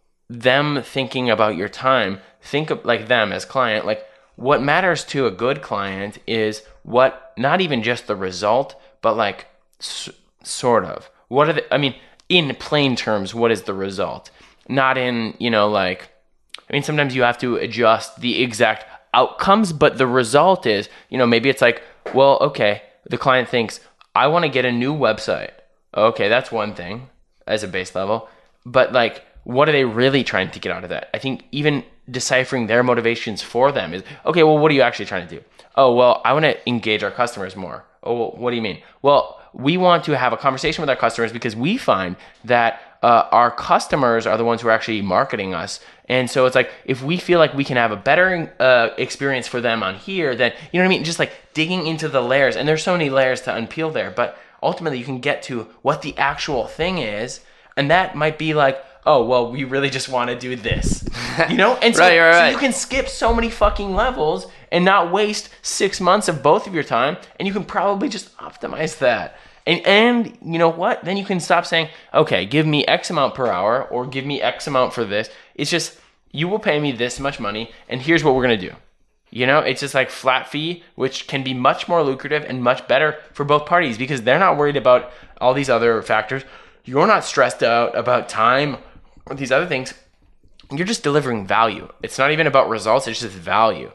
them thinking about your time. Think of like them as client. Like, what matters to a good client is what, not even just the result, but like s- sort of what are the, I mean, in plain terms, what is the result? Not in, you know, like, I mean, sometimes you have to adjust the exact outcomes, but the result is, you know, maybe it's like, well, okay, the client thinks, I want to get a new website. Okay, that's one thing as a base level, but like, what are they really trying to get out of that? I think even deciphering their motivations for them is, okay, well, what are you actually trying to do? Oh, well, I want to engage our customers more. Oh, well, what do you mean? Well, we want to have a conversation with our customers because we find that uh, our customers are the ones who are actually marketing us. And so it's like, if we feel like we can have a better uh, experience for them on here, then, you know what I mean? Just like digging into the layers. And there's so many layers to unpeel there. But ultimately, you can get to what the actual thing is. And that might be like, oh, well, we really just want to do this, you know? And so, right, right, right. so you can skip so many fucking levels and not waste six months of both of your time, and you can probably just optimize that. And, and you know what? Then you can stop saying, okay, give me X amount per hour or give me X amount for this. It's just, you will pay me this much money, and here's what we're going to do. You know, it's just like flat fee, which can be much more lucrative and much better for both parties because they're not worried about all these other factors. You're not stressed out about time or these other things. You're just delivering value. It's not even about results. It's just value.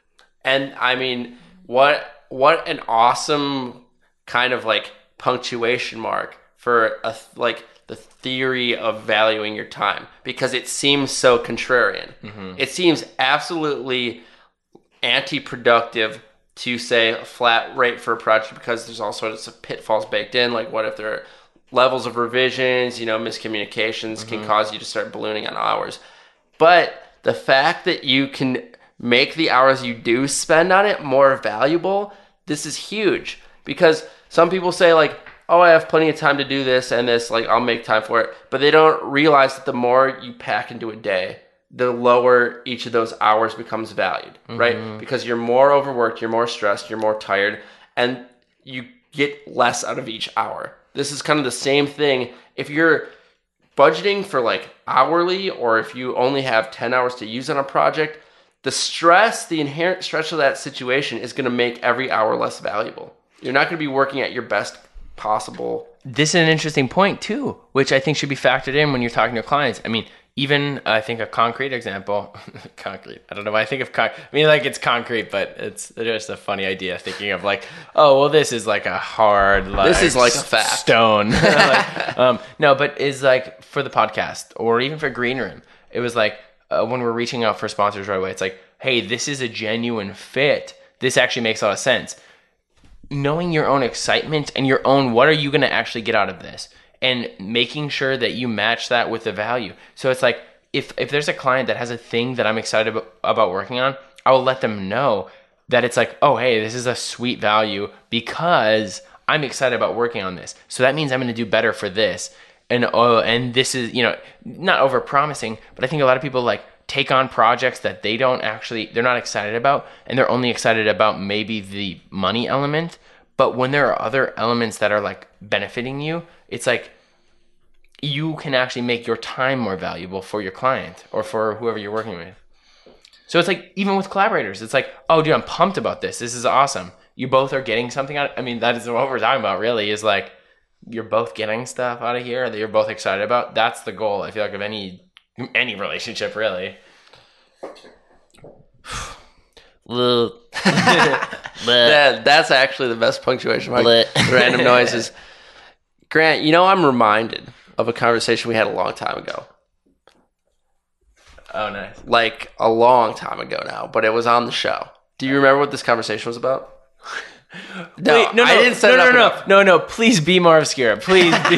And I mean, what what an awesome kind of like punctuation mark for a like the theory of valuing your time, because it seems so contrarian. Mm-hmm. It seems absolutely anti-productive to say a flat rate for a project because there's all sorts of pitfalls baked in. Like, what if there are levels of revisions, you know, miscommunications mm-hmm. can cause you to start ballooning on hours. But the fact that you can make the hours you do spend on it more valuable, this is huge. Because some people say like, oh, I have plenty of time to do this and this, like I'll make time for it. But they don't realize that the more you pack into a day, the lower each of those hours becomes valued, mm-hmm. right? Because you're more overworked, you're more stressed, you're more tired, and you get less out of each hour. This is kind of the same thing. If you're budgeting for like hourly, or if you only have ten hours to use on a project, the stress, the inherent stress of that situation is going to make every hour less valuable. You're not going to be working at your best possible. This is an interesting point too, which I think should be factored in when you're talking to clients. I mean, even I think a concrete example, concrete. I don't know why I think of con- I mean, like it's concrete, but it's just a funny idea thinking of like, oh, well, this is like a hard, like, this is like a fact. Stone. like, um, no, but is like for the podcast or even for Green Room, it was like uh, when we're reaching out for sponsors right away, it's like, hey, this is a genuine fit. This actually makes a lot of sense. Knowing your own excitement and your own, what are you going to actually get out of this? And making sure that you match that with the value. So it's like, if if there's a client that has a thing that I'm excited about, about working on, I will let them know that it's like, oh, hey, this is a sweet value because I'm excited about working on this. So that means I'm going to do better for this. And oh, and this is, you know, not over promising, but I think a lot of people like take on projects that they don't actually, they're not excited about, and they're only excited about maybe the money element. But when there are other elements that are like benefiting you, it's like you can actually make your time more valuable for your client or for whoever you're working with. So it's like, even with collaborators, it's like, oh, dude, I'm pumped about this. This is awesome. You both are getting something out. I mean, that is what we're talking about, really, is like you're both getting stuff out of here that you're both excited about. That's the goal, I feel like, of any any relationship, really. that, that's actually the best punctuation mark. Random noises. Grant, you know, I'm reminded of a conversation we had a long time ago. Oh, nice. Like a long time ago now, but it was on the show. Do you remember what this conversation was about? No, Wait, no, no, I didn't set no, it up. No, no, no, no, no. Please be more obscure. Please be.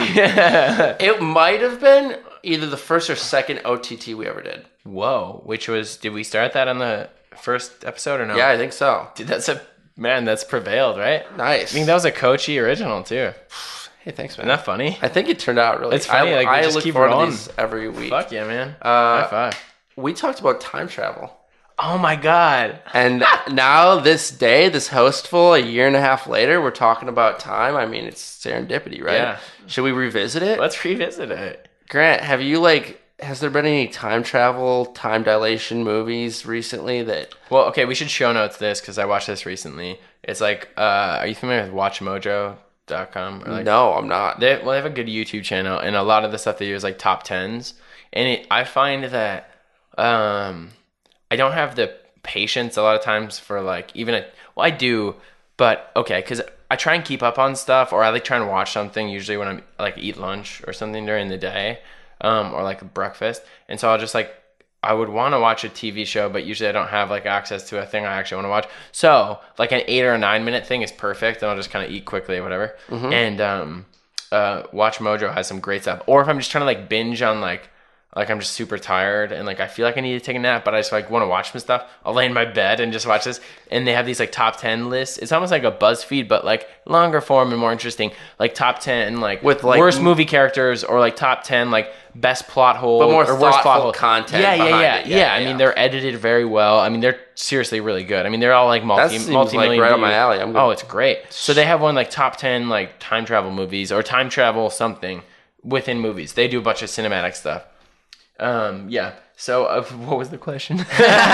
It might have been either the first or second O T T we ever did. Whoa, which was, did we start that on the first episode or no? Yeah, I think so. Dude, that's a, man, that's prevailed, right? Nice. I mean, that was a Kochi original too. Hey, thanks, man. Isn't that funny? I think it turned out really. It's funny. I, like, I just look keep forward rolling. to these every week. Fuck yeah, man. Uh, High five. We talked about time travel. Oh my god. And now this day, this hostful, a year and a half later, we're talking about time. I mean, it's serendipity, right? Yeah. Should we revisit it? Let's revisit it. Grant, have you like, has there been any time travel, time dilation movies recently that... Well, okay, we should show notes this because I watched this recently. It's like, uh, are you familiar with watch mojo dot com? Or like, no, I'm not. They, well, they have a good YouTube channel, and a lot of the stuff they do is like top tens. And it, I find that... Um, I don't have the patience a lot of times for like even a, well, I do, but okay, because I try and keep up on stuff, or I like try and watch something usually when I'm like eat lunch or something during the day, um, or like breakfast. And so I'll just like, I would want to watch a T V show, but usually I don't have like access to a thing I actually want to watch. So like an eight or a nine minute thing is perfect, and I'll just kind of eat quickly or whatever. Mm-hmm. And um, uh, Watch Mojo has some great stuff. Or if I'm just trying to like binge on like, Like I'm just super tired and like I feel like I need to take a nap, but I just like want to watch some stuff. I'll lay in my bed and just watch this. And they have these like top ten lists. It's almost like a BuzzFeed, but like longer form and more interesting. Like top ten like with like worst movie characters, or like top ten like best plot hole, but more or worst plot hole content. Yeah, yeah, yeah, yeah, yeah. Yeah, I mean, they're edited very well. I mean, they're seriously really good. I mean, they're all like multi that multi-million like right views. up my alley. I'm oh, it's great. So they have one like top ten like time travel movies or time travel something within movies. They do a bunch of cinematic stuff. Um, yeah. So, uh, what was the question?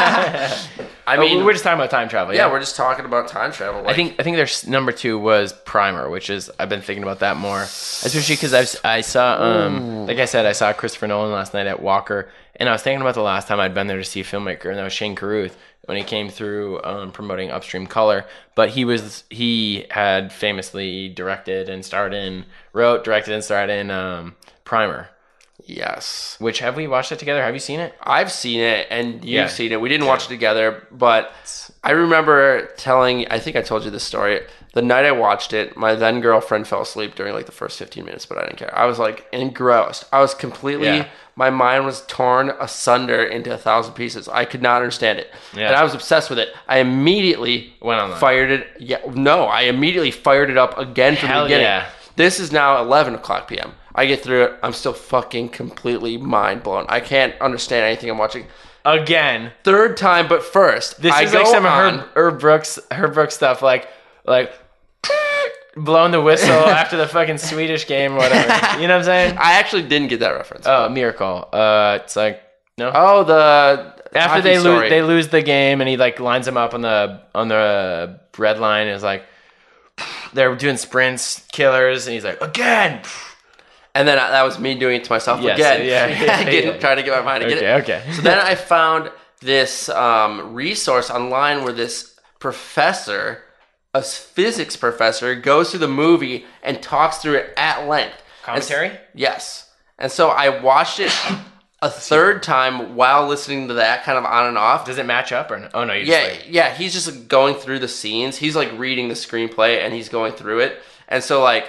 I mean, oh, we're just talking about time travel. yeah, Yeah, we're just talking about time travel. Like, I think I think there's number two was Primer, which is I've been thinking about that more, especially because I've I saw um like I said I saw Christopher Nolan last night at Walker, and I was thinking about the last time I'd been there to see a filmmaker, and that was Shane Carruth when he came through um, promoting Upstream Color. But he was he had famously directed and starred in wrote directed and starred in um, Primer. yes. Which, have we watched it together? Have you seen it? I've seen it, and you've Yeah. seen it. We didn't watch it together, but I remember telling, I think I told you this story. The night I watched it, my then girlfriend fell asleep during like the first fifteen minutes, but I didn't care. I was like engrossed. I was completely, Yeah. my mind was torn asunder into a thousand pieces. I could not understand it. Yeah. And I was obsessed with it. I immediately Went online. fired it. Yeah, no, I immediately fired it up again from Hell the beginning. yeah. This is now eleven o'clock p.m. I get through it. I'm still fucking completely mind blown. I can't understand anything I'm watching. Again, Third time, but first, this I is go like some on. Herb, Herb Brooks Herb Brooks stuff, like like blowing the whistle after the fucking Swedish game or whatever. You know what I'm saying? I actually didn't get that reference. Oh, Miracle. Uh, it's like no. Oh, the After hockey they lose, story. they lose the game, and he like lines them up on the on the red line. And it's like they're doing sprints, killers, and he's like again. and then I, that was me doing it to myself Yes, again. yeah, yeah, Getting, yeah. trying to get my mind to get Okay, it. okay. So then I found this um, resource online where this professor, a physics professor, goes through the movie and talks through it at length. Commentary? And, yes. And so I watched it a third time while listening to that, kind of on and off. Does it match up or no? Oh no, you Yeah, just like, yeah, he's just like, going through the scenes. He's like reading the screenplay and he's going through it. And so like,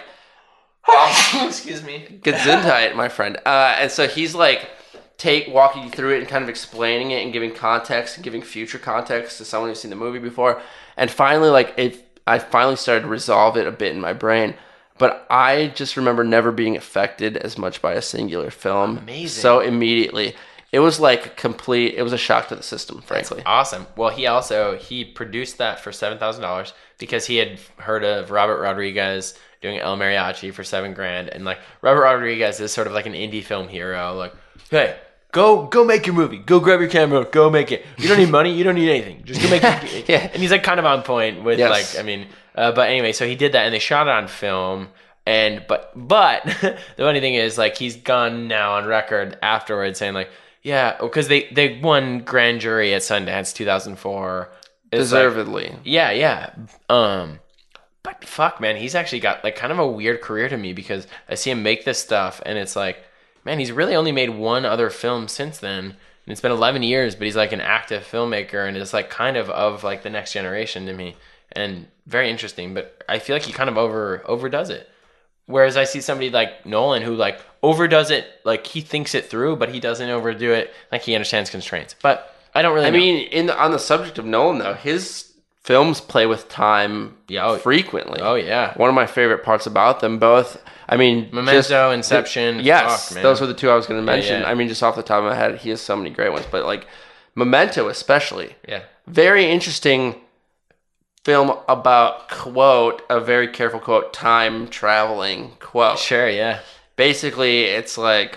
excuse me. Gesundheit, my friend. Uh, and so he's like take walking you through it and kind of explaining it and giving context and giving future context to someone who's seen the movie before. And finally, like it, I finally started to resolve it a bit in my brain. But I just remember never being affected as much by a singular film. Amazing. So immediately, it was like a complete. It was a shock to the system, frankly. Awesome. Well, he also he produced that for seven thousand dollars because he had heard of Robert Rodriguez doing El Mariachi for seven grand, and like Robert Rodriguez is sort of like an indie film hero. Like, hey, go go make your movie. Go grab your camera. Go make it. You don't need money. You don't need anything. Just go make it. Yeah. And he's like kind of on point with Yes. like I mean, uh, but anyway, so he did that, and they shot it on film. And but but the funny thing is, like, he's gone now on record afterwards saying like, yeah, because they they won grand jury at Sundance two thousand four. It's like- Deservedly. yeah, yeah. Um, but fuck, man, he's actually got like kind of a weird career to me because I see him make this stuff, and it's like, man, he's really only made one other film since then, and it's been eleven years. But he's like an active filmmaker, and it's like kind of of like the next generation to me, and very interesting. But I feel like he kind of over overdoes it. Whereas I see somebody like Nolan who like overdoes it, like he thinks it through, but he doesn't overdo it. Like he understands constraints. But I don't really. I know. mean, in the, on the subject of Nolan, though, his films play with time Yeah, oh- frequently. oh yeah, One of my favorite parts about them both, I mean, Memento, just- Inception. yes, fuck, man. those were the two I was going to mention. yeah. I mean, just off the top of my head, he has so many great ones. But like Memento, especially, yeah. very interesting film about, quote, a very careful quote, time traveling quote. Sure, yeah. Basically, it's like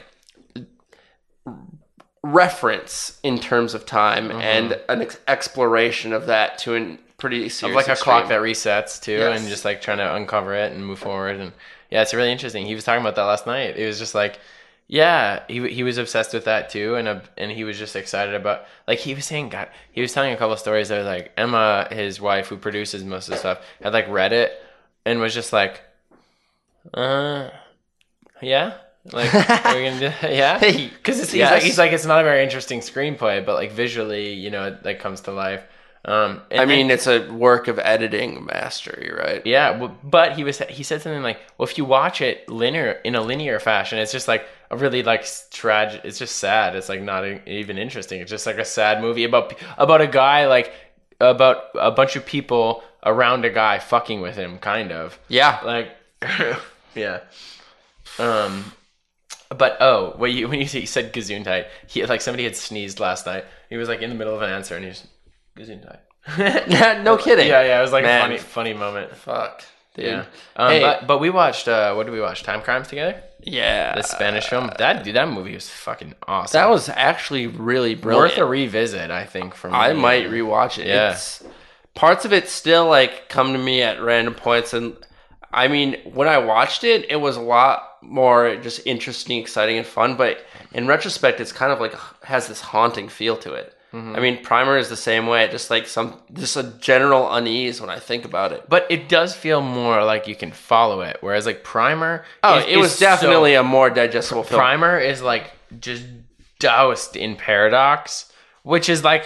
reference in terms of time and an ex- exploration of that to a pretty serious Of like a extreme. clock that resets too, Yes. and just like trying to uncover it and move forward. And yeah, it's really interesting. He was talking about that last night. It was just like, yeah, he he was obsessed with that too, and uh, and he was just excited about, like he was saying, God, he was telling a couple of stories that were like Emma, his wife, who produces most of the stuff, had like read it and was just like, uh, yeah. Like, are we gonna do that? Yeah, because he's Yes. like he's like it's not a very interesting screenplay, but like visually, you know, it like comes to life. Um, and, I mean, and- it's a work of editing mastery, right? yeah, well, but he was he said something like, well, if you watch it linear in a linear fashion, it's just like a really like tragic. It's just sad. It's like not even interesting. It's just like a sad movie about about a guy like about a bunch of people around a guy fucking with him, kind of. Yeah. Like, yeah. Um, but oh, when you when you said Gesundheit, he like somebody had sneezed last night. He was like in the middle of an answer, and he just Gesundheit. No kidding. Yeah, yeah. It was like Man. a funny, funny moment. Fuck. dude. Yeah. Um, Hey. but but we watched. Uh, what did we watch? Time Crimes together. Yeah. The Spanish film. That dude, that movie was fucking awesome. That was actually really brilliant. worth a revisit, I think. From I me. might rewatch it. Yeah. It's, parts of it still like come to me at random points, and I mean, when I watched it, it was a lot more just interesting, exciting, and fun. But in retrospect, it's kind of like has this haunting feel to it. Mm-hmm. I mean, Primer is the same way. Just like some, just a general unease when I think about it. But it does feel more like you can follow it, whereas like Primer. Oh, is, it was is definitely so, a more digestible film. Primer is like just doused in paradox, which is like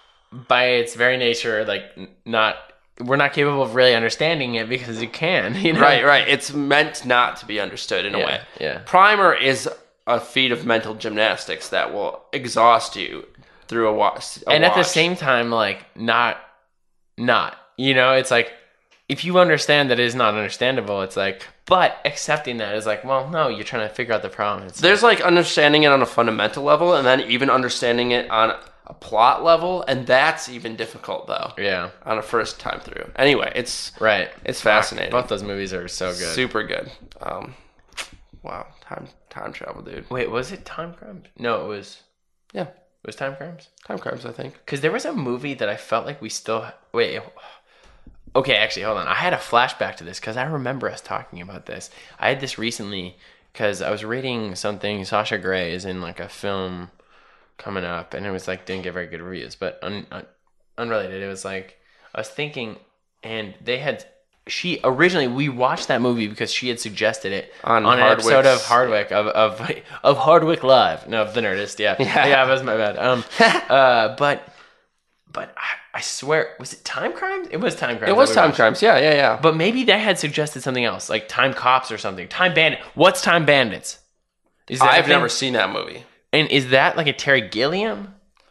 by its very nature, like not we're not capable of really understanding it because you can, you know? Right, right. It's meant not to be understood in a Yeah, way. yeah. Primer is a feat of mental gymnastics that will exhaust you through a watch. A and at the watch. same time, like not, not, you know, it's like if you understand that it is not understandable, it's like, but accepting that is like, well, no, you're trying to figure out the problem. It's There's like understanding it on a fundamental level, and then even understanding it on a plot level, and that's even difficult though. Yeah. On a first time through. Anyway, it's Right. It's fascinating. Both those movies are so good. Super good. Um, wow, time time travel, dude. Wait, was it Time Crimes? No, it was. Yeah, It was Time Crimes. Time Crimes, I think. Because there was a movie that I felt like we still wait. Okay, actually, hold on. I had a flashback to this because I remember us talking about this. I had this recently because I was reading something. Sasha Grey is in like a film coming up, and it was like didn't get very good reviews, but un, un, unrelated. It was like I was thinking, and they had she originally we watched that movie because she had suggested it On on, an episode of Hardwick's- Hardwick of of of Hardwick Live. No, of the Nerdist. Yeah, Yeah. yeah, that was my bad. Um, uh, but but I, I swear, was it Time Crimes? It was Time Crimes. It was that we Time watched. Crimes. Yeah, yeah, yeah. But maybe they had suggested something else, like Time Cops or something. Time Bandit. What's Time Bandits? Is that a I've thing? never seen that movie. And is that like a Terry Gilliam?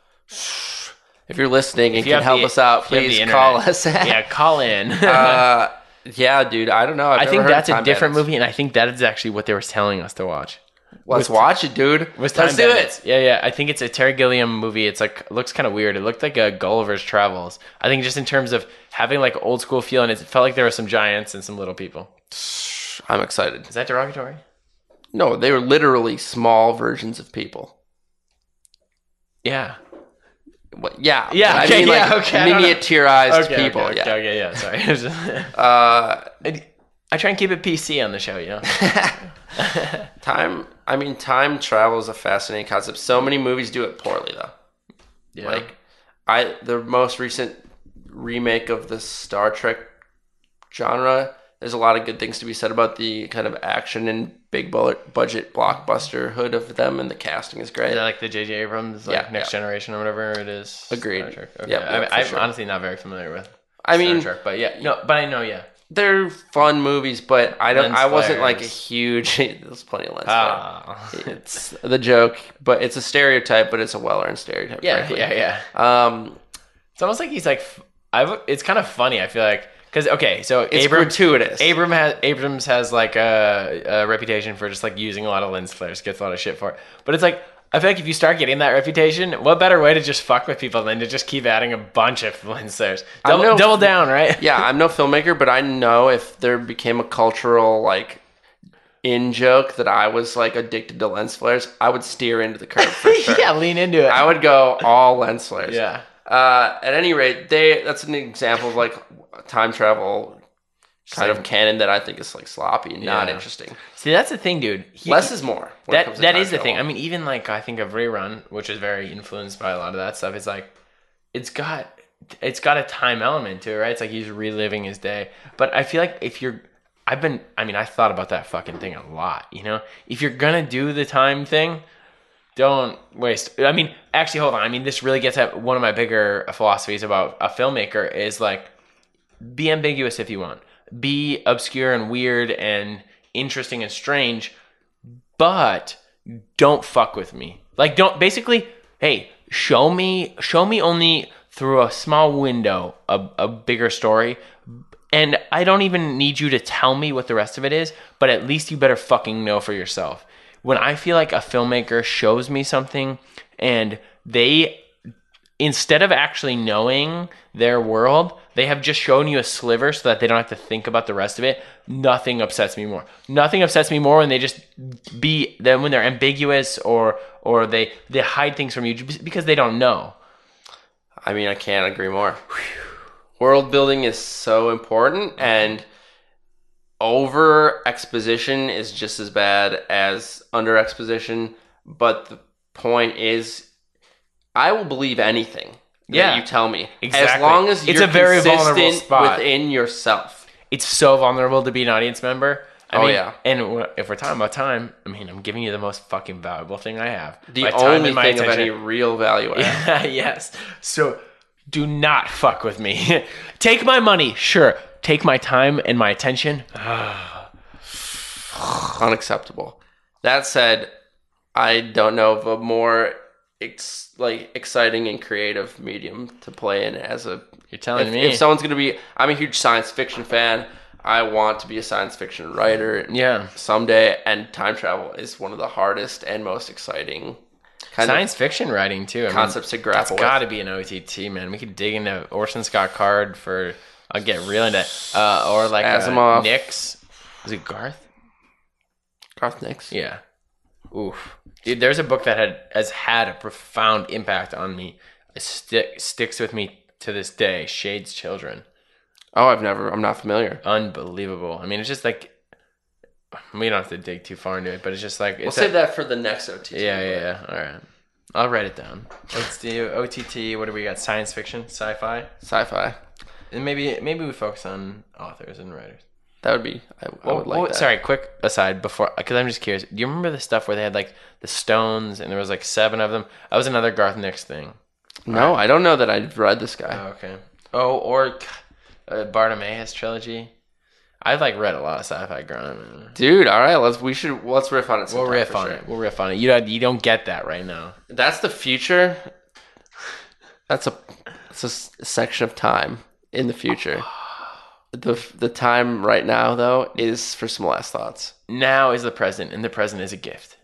If you're listening and you can have help the- us out, if you have please the call internet. us. Yeah, call in. uh, yeah, dude. I don't know. I've I never think heard that's of a Time different Bandits. movie, and I think that is actually what they were telling us to watch. Let's watch it, dude. Was Time Let's do Bandits. it. Yeah, yeah. I think it's a Terry Gilliam movie. It's like looks kind of weird. It looked like a Gulliver's Travels. I think just in terms of having like old school feel, and it felt like there were some giants and some little people. I'm excited. Is that derogatory? No, they were literally small versions of people. Yeah. What, yeah. Yeah, I okay, mean, like yeah, okay, I don't know. miniaturized Okay, people. okay, yeah. okay, okay, yeah. Sorry. Uh, I, I try and keep it P C on the show, you know. time. I mean, time travel is a fascinating concept. So many movies do it poorly, though. Yeah. Like, I the most recent remake of the Star Trek genre. There's a lot of good things to be said about the kind of action and big bullet budget blockbuster hood of them, and the casting is great. Is that like the J J Abrams, like Yeah, Next yeah. Generation or whatever it is? Agreed. Star Trek. Okay. Yep, I, yep, for I'm sure. honestly not very familiar with. I Star mean, Trek, but yeah, no, but I know, yeah. they're fun movies, but I don't. Lens I wasn't like a flares. huge. There's plenty of lens Ah, flare. It's the joke, but it's a stereotype, but it's a well-earned stereotype. yeah, frankly. yeah, yeah. Um, It's almost like he's like, f- I've. It's kind of funny. I feel like because okay, so it's Abram, gratuitous. Abram has Abrams has like a, a reputation for just like using a lot of lens flares, gets a lot of shit for it. But it's like I feel like if you start getting that reputation, what better way to just fuck with people than to just keep adding a bunch of lens flares? Double, no- double down, right? Yeah, I'm no filmmaker, but I know if there became a cultural like in joke that I was like addicted to lens flares, I would steer into the curve for sure. yeah, lean into it. I would go all lens flares. yeah. Uh, at any rate, they that's an example of like time travel kind Same. of canon that I think is like sloppy and not Yeah. interesting. See, that's the thing, dude. He- Less is more. when it that comes to that time is the travel. thing. I mean, even like I think of Rerun, which is very influenced by a lot of that stuff. It's like it's got it's got a time element to it, right? It's like he's reliving his day. But I feel like if you're, I've been, I mean, I thought about that fucking thing a lot. You know, if you're gonna do the time thing, don't waste. I mean, actually, hold on. I mean, this really gets at one of my bigger philosophies about a filmmaker is like, be ambiguous if you want, be obscure and weird and interesting and strange, but don't fuck with me. Like, don't basically, hey, show me, show me only through a small window a, a bigger story. And I don't even need you to tell me what the rest of it is, but at least you better fucking know for yourself. When I feel like a filmmaker shows me something and they instead of actually knowing their world, they have just shown you a sliver so that they don't have to think about the rest of it. Nothing upsets me more. Nothing upsets me more when they just be then when they're ambiguous or or they they hide things from you just because they don't know. I mean, I can't agree more. World building is so important, and over exposition is just as bad as under exposition. But the point is, I will believe anything Yeah. that you tell me, Exactly. as long as It's you're a very vulnerable consistent spot. within yourself. It's so vulnerable to be an audience member. I Oh, mean, yeah. And w- if we're talking about time, I mean, I'm giving you the most fucking valuable thing I have. The My time only and my thing of attention. any real value I have. Yes. So do not fuck with me. Take my money, sure. Take my time and my attention. Unacceptable. That said, I don't know of a more ex- like exciting and creative medium to play in as a. You're telling if, me. if someone's gonna be, I'm a huge science fiction fan. I want to be a science fiction writer. Yeah. Someday, and time travel is one of the hardest and most exciting kind Science of fiction writing, too. I concepts mean, to grapple It's got to with. be an O T T, man. We could dig into Orson Scott Card for. I'll get real into uh, or like uh, Asimov. Nick's. Is it Garth? Garth Nix. Yeah. Oof. Dude, there's a book that had has had a profound impact on me. It stick, sticks with me to this day. Shade's Children. Oh, I've never. I'm not familiar. Unbelievable. I mean, it's just like we don't have to dig too far into it, but it's just like We'll it's save a, that for the next O T T. Yeah, yeah, yeah. All right. I'll write it down. Let's do O T T. What do we got? Science fiction, sci-fi, Sci-fi. and maybe maybe we focus on authors and writers. That would be. I, I Well, would like well, that. Sorry, quick aside before, because I'm just curious. Do you remember the stuff where they had like the stones and there was like seven of them? That was another Garth Nix thing. No, I don't know that I've read this guy. Oh, okay. Oh, or uh, Bartimaeus trilogy. I've like read a lot of sci-fi growing up. Dude, all right, let's we should let's riff on it. We'll sometime riff for on sure. it. We'll riff on it. You don't, you don't get that right now. That's the future. That's a that's a s- section of time in the future. The the time right now though is for some last thoughts. Now is the present, and the present is a gift.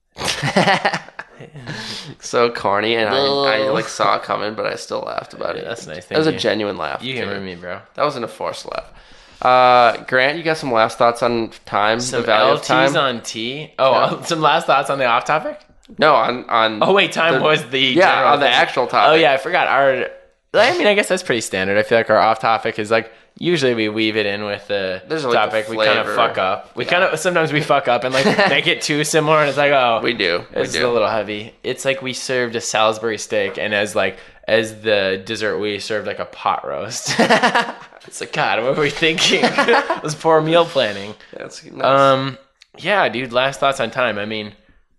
So corny, and I, I like saw it coming, but I still laughed about Yeah, it. that's nice. That was a Thank you. genuine laugh. You too. humor me, bro. That wasn't a forced laugh. Uh, Grant, you got some last thoughts on time? Some the value L of time? Ts on T. Oh, Yeah. some last thoughts on the off topic. no, on on. Oh wait, time the- was the yeah general on the thing. actual topic. Oh yeah, I forgot our. I mean, I guess that's pretty standard. I feel like our off topic is like usually we weave it in with the There's, like, topic. the We kind of flavor. fuck up. We kind of sometimes we fuck up and like make it too similar, and it's like oh, we do. We it's do. a little heavy. It's like we served a Salisbury steak, and as like as the dessert, we served like a pot roast. It's like God, what were we thinking? It was poor meal planning. That's nice. Um, yeah, dude. Last thoughts on time. I mean,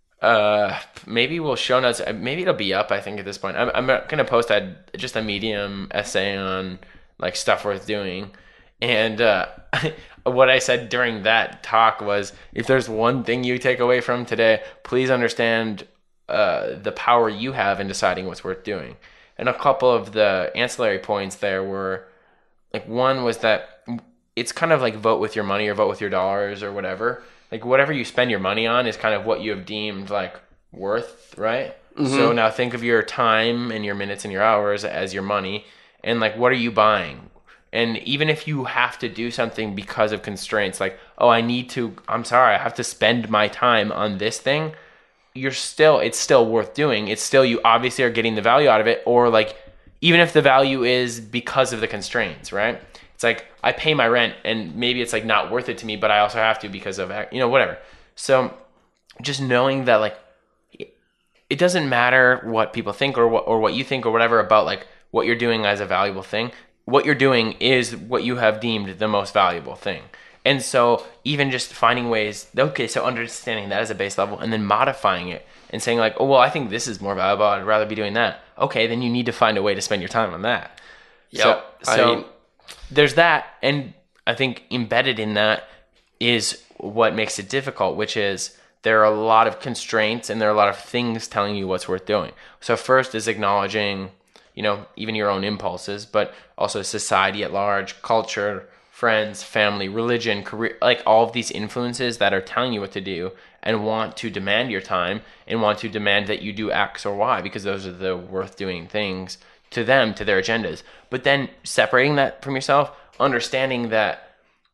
uh, maybe we'll show notes. uh, Maybe it'll be up. I think at this point, I'm I'm gonna post a just a Medium essay on like stuff worth doing, and uh, what I said during that talk was, if there's one thing you take away from today, please understand uh the power you have in deciding what's worth doing. And a couple of the ancillary points there were. Like one was that it's kind of like vote with your money or vote with your dollars or whatever. Like whatever you spend your money on is kind of what you have deemed like worth, right? So now think of your time and your minutes and your hours as your money, and like what are you buying? And even if you have to do something because of constraints, like oh I need to, I'm sorry, I have to spend my time on this thing, you're still, it's still worth doing. It's still, you obviously are getting the value out of it, or like even if the value is because of the constraints, right? It's like I pay my rent and maybe it's like not worth it to me, but I also have to because of, you know, whatever. So just knowing that like it doesn't matter what people think or what or what you think or whatever about like what you're doing as a valuable thing. What you're doing is what you have deemed the most valuable thing. And so even just finding ways, okay, so understanding that as a base level and then modifying it and saying like, oh, well, I think this is more valuable. I'd rather be doing that. Okay, then you need to find a way to spend your time on that. Yep. So, so I mean- there's that. And I think embedded in that is what makes it difficult, which is there are a lot of constraints and there are a lot of things telling you what's worth doing. So first is acknowledging, you know, even your own impulses, but also society at large, culture, friends, family, religion, career, like all of these influences that are telling you what to do. and want to demand your time and want to demand that you do X or Y because those are the worth doing things to them, to their agendas. But then separating that from yourself, understanding that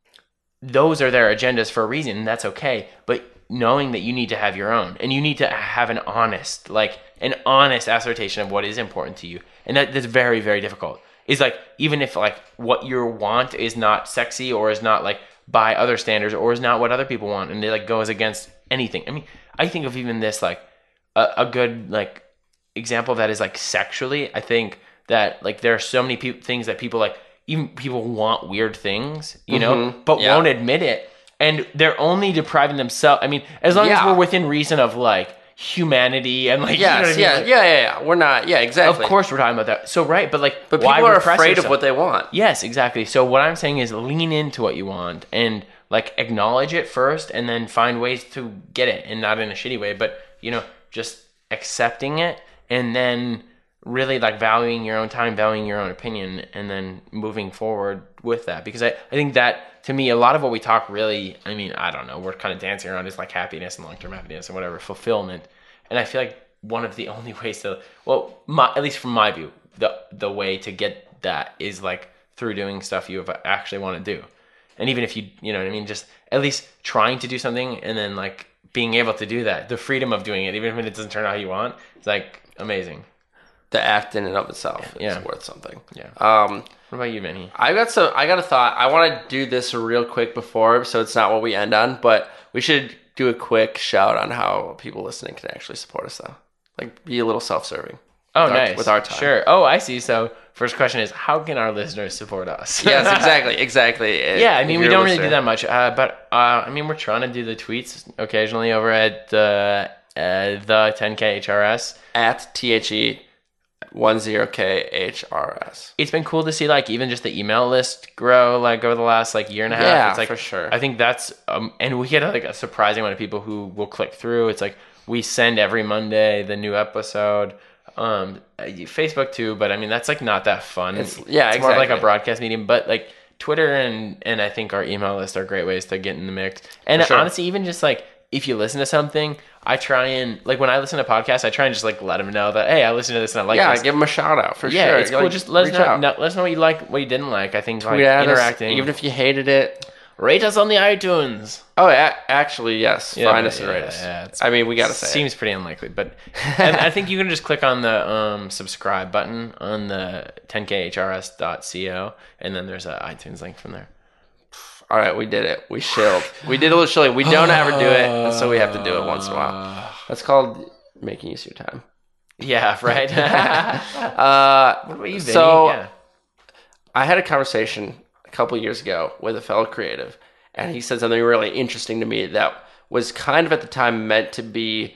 those are their agendas for a reason, and that's okay. But knowing that you need to have your own, and you need to have an honest, like an honest assertion of what is important to you. And that, that's very, very difficult. Is like, even if like what you want is not sexy or is not like by other standards or is not what other people want, and it like goes against anything. I mean, I think of even this like a, a good like example of that is like sexually. I think that like there are so many pe- things that people like, even people want weird things, you know, Mm-hmm. but Yeah. won't admit it. And they're only depriving themselves. I mean, as long as Yeah. we're within reason of like humanity and like, Yes, you know what I mean? yeah, Like, yeah, yeah, yeah. We're not, yeah, exactly. of course we're talking about that. So, right. But like, But why people are repress afraid yourself? of what they want. Yes, exactly. So what I'm saying is lean into what you want and like acknowledge it first and then find ways to get it, and not in a shitty way, but you know, just accepting it and then really like valuing your own time, valuing your own opinion, and then moving forward with that. Because I, I think that to me, a lot of what we talk really, I mean, I don't know, we're kind of dancing around is like happiness and long-term happiness and whatever, fulfillment. And I feel like one of the only ways to, well, my, at least from my view, the the way to get that is like through doing stuff you actually want to do. And even if you, you know what I mean, just at least trying to do something and then like being able to do that, the freedom of doing it, even if it doesn't turn out how you want, it's like amazing. The act in and of itself Yeah. is worth something. Yeah. Um, What about you, Vinny? I got some. I got a thought. I want to do this real quick before, so it's not what we end on. But we should do a quick shout on how people listening can actually support us, though. Like, be a little self-serving. Oh, with our- nice. with our time. Sure. Oh, I see. So first question is, how can our listeners support us? Yes, exactly, exactly. Yeah, I If mean, we you're a don't really listener. do that much, uh, but uh, I mean, we're trying to do the tweets occasionally over at the uh, the ten K H R S. At T H E ten K H R S. It's been cool to see like even just the email list grow like over the last like year and a half. Yeah, it's like, for sure. I think that's um, and we get like a surprising amount of people who will click through. It's like we send every Monday the new episode. Um, uh, Facebook too, but I mean that's like not that fun. It's- yeah, it's more of like a exactly. broadcast medium, but like Twitter and and I think our email list are great ways to get in the mix. And For sure. honestly, even just like if you listen to something, I try and like when I listen to podcasts, I try and just like let them know that hey, I listen to this and I like Yeah, this. give them a shout out for Yeah, sure. it's cool. Like, Just let us reach know, out. no, let us know what you like, what you didn't like. I think like Tweet at us, interacting. even if you hated it. Rate us on the iTunes. Oh, a- actually, yes. Yeah, Find but us and yeah, rate us. yeah, it's- I mean, we gotta say it. Seems pretty unlikely, but and I think you can just click on the um, subscribe button on the ten K H R S dot co, and then there's an iTunes link from there. All right, we did it. We shilled. We did a little shilling. We don't ever do it, and so we have to do it once in a while. That's called making use of your time. Yeah, right. Uh, What about you, Vinny? So- yeah. I had a conversation a couple years ago with a fellow creative, and he said something really interesting to me that was kind of at the time meant to be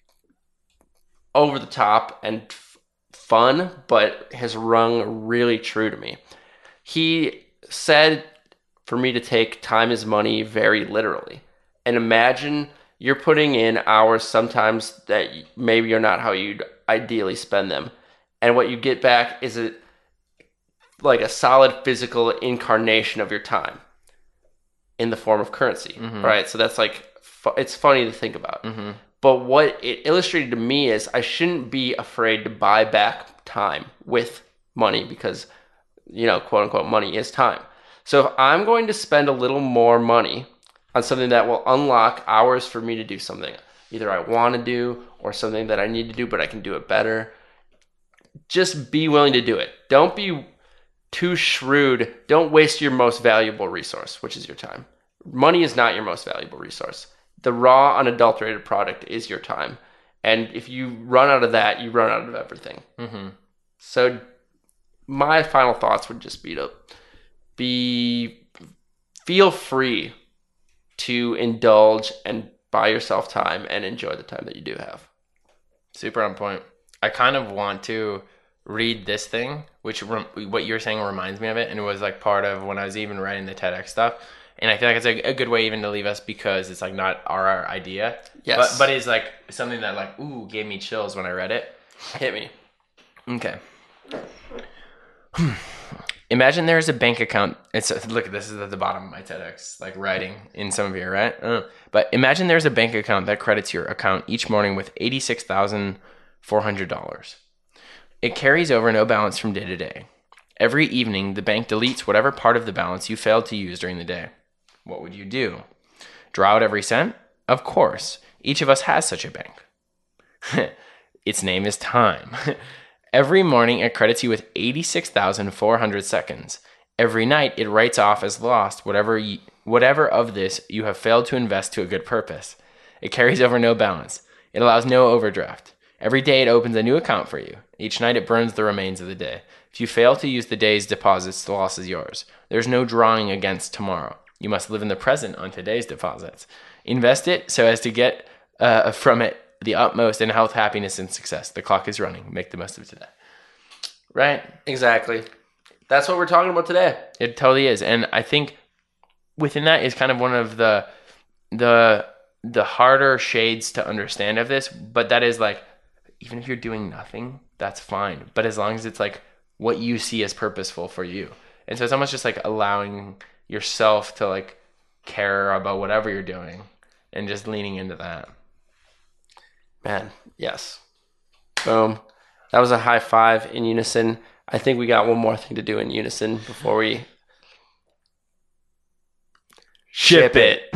over the top and f- fun, but has rung really true to me. He said for me to take time is money very literally. And imagine you're putting in hours sometimes that maybe you're not how you'd ideally spend them. And what you get back is a like a solid physical incarnation of your time in the form of currency, Mhm. right? So that's like fu- it's funny to think about. Mm-hmm. But what it illustrated to me is I shouldn't be afraid to buy back time with money because, you know, quote unquote, money is time. So if I'm going to spend a little more money on something that will unlock hours for me to do something either I want to do or something that I need to do, but I can do it better, just be willing to do it. Don't be too shrewd. Don't waste your most valuable resource, which is your time. Money is not your most valuable resource. The raw, unadulterated product is your time. And if you run out of that, you run out of everything. Mm-hmm. So my final thoughts would just be to be feel free to indulge and buy yourself time and enjoy the time that you do have. Super on point. I kind of want to read this thing, which rem- what you're saying reminds me of it, and it was like part of when I was even writing the TEDx stuff. And I feel like it's a, a good way even to leave us because it's like not our, our idea, Yes. but but it's like something that like ooh gave me chills when I read it. Hit me. Okay. Imagine there is a bank account. It's look. This is at the bottom of my TEDx, like writing in some of here, right? Uh, but imagine there's a bank account that credits your account each morning with eighty-six thousand four hundred dollars. It carries over no balance from day to day. Every evening, the bank deletes whatever part of the balance you failed to use during the day. What would you do? Draw out every cent? Of course. Each of us has such a bank. Its name is time. Every morning, it credits you with eighty-six thousand four hundred seconds. Every night, it writes off as lost whatever you, whatever of this you have failed to invest to a good purpose. It carries over no balance. It allows no overdraft. Every day, it opens a new account for you. Each night, it burns the remains of the day. If you fail to use the day's deposits, the loss is yours. There's no drawing against tomorrow. You must live in the present on today's deposits. Invest it so as to get uh, from it the utmost in health, happiness, and success. The clock is running. Make the most of it today. Right? Exactly. That's what we're talking about today. It totally is. And I think within that is kind of one of the the the harder shades to understand of this. But that is like, even if you're doing nothing, that's fine. But as long as it's like what you see as purposeful for you. And so it's almost just like allowing yourself to like care about whatever you're doing and just leaning into that. Man, yes. Boom. That was a high five in unison. I think we got one more thing to do in unison before we ship it.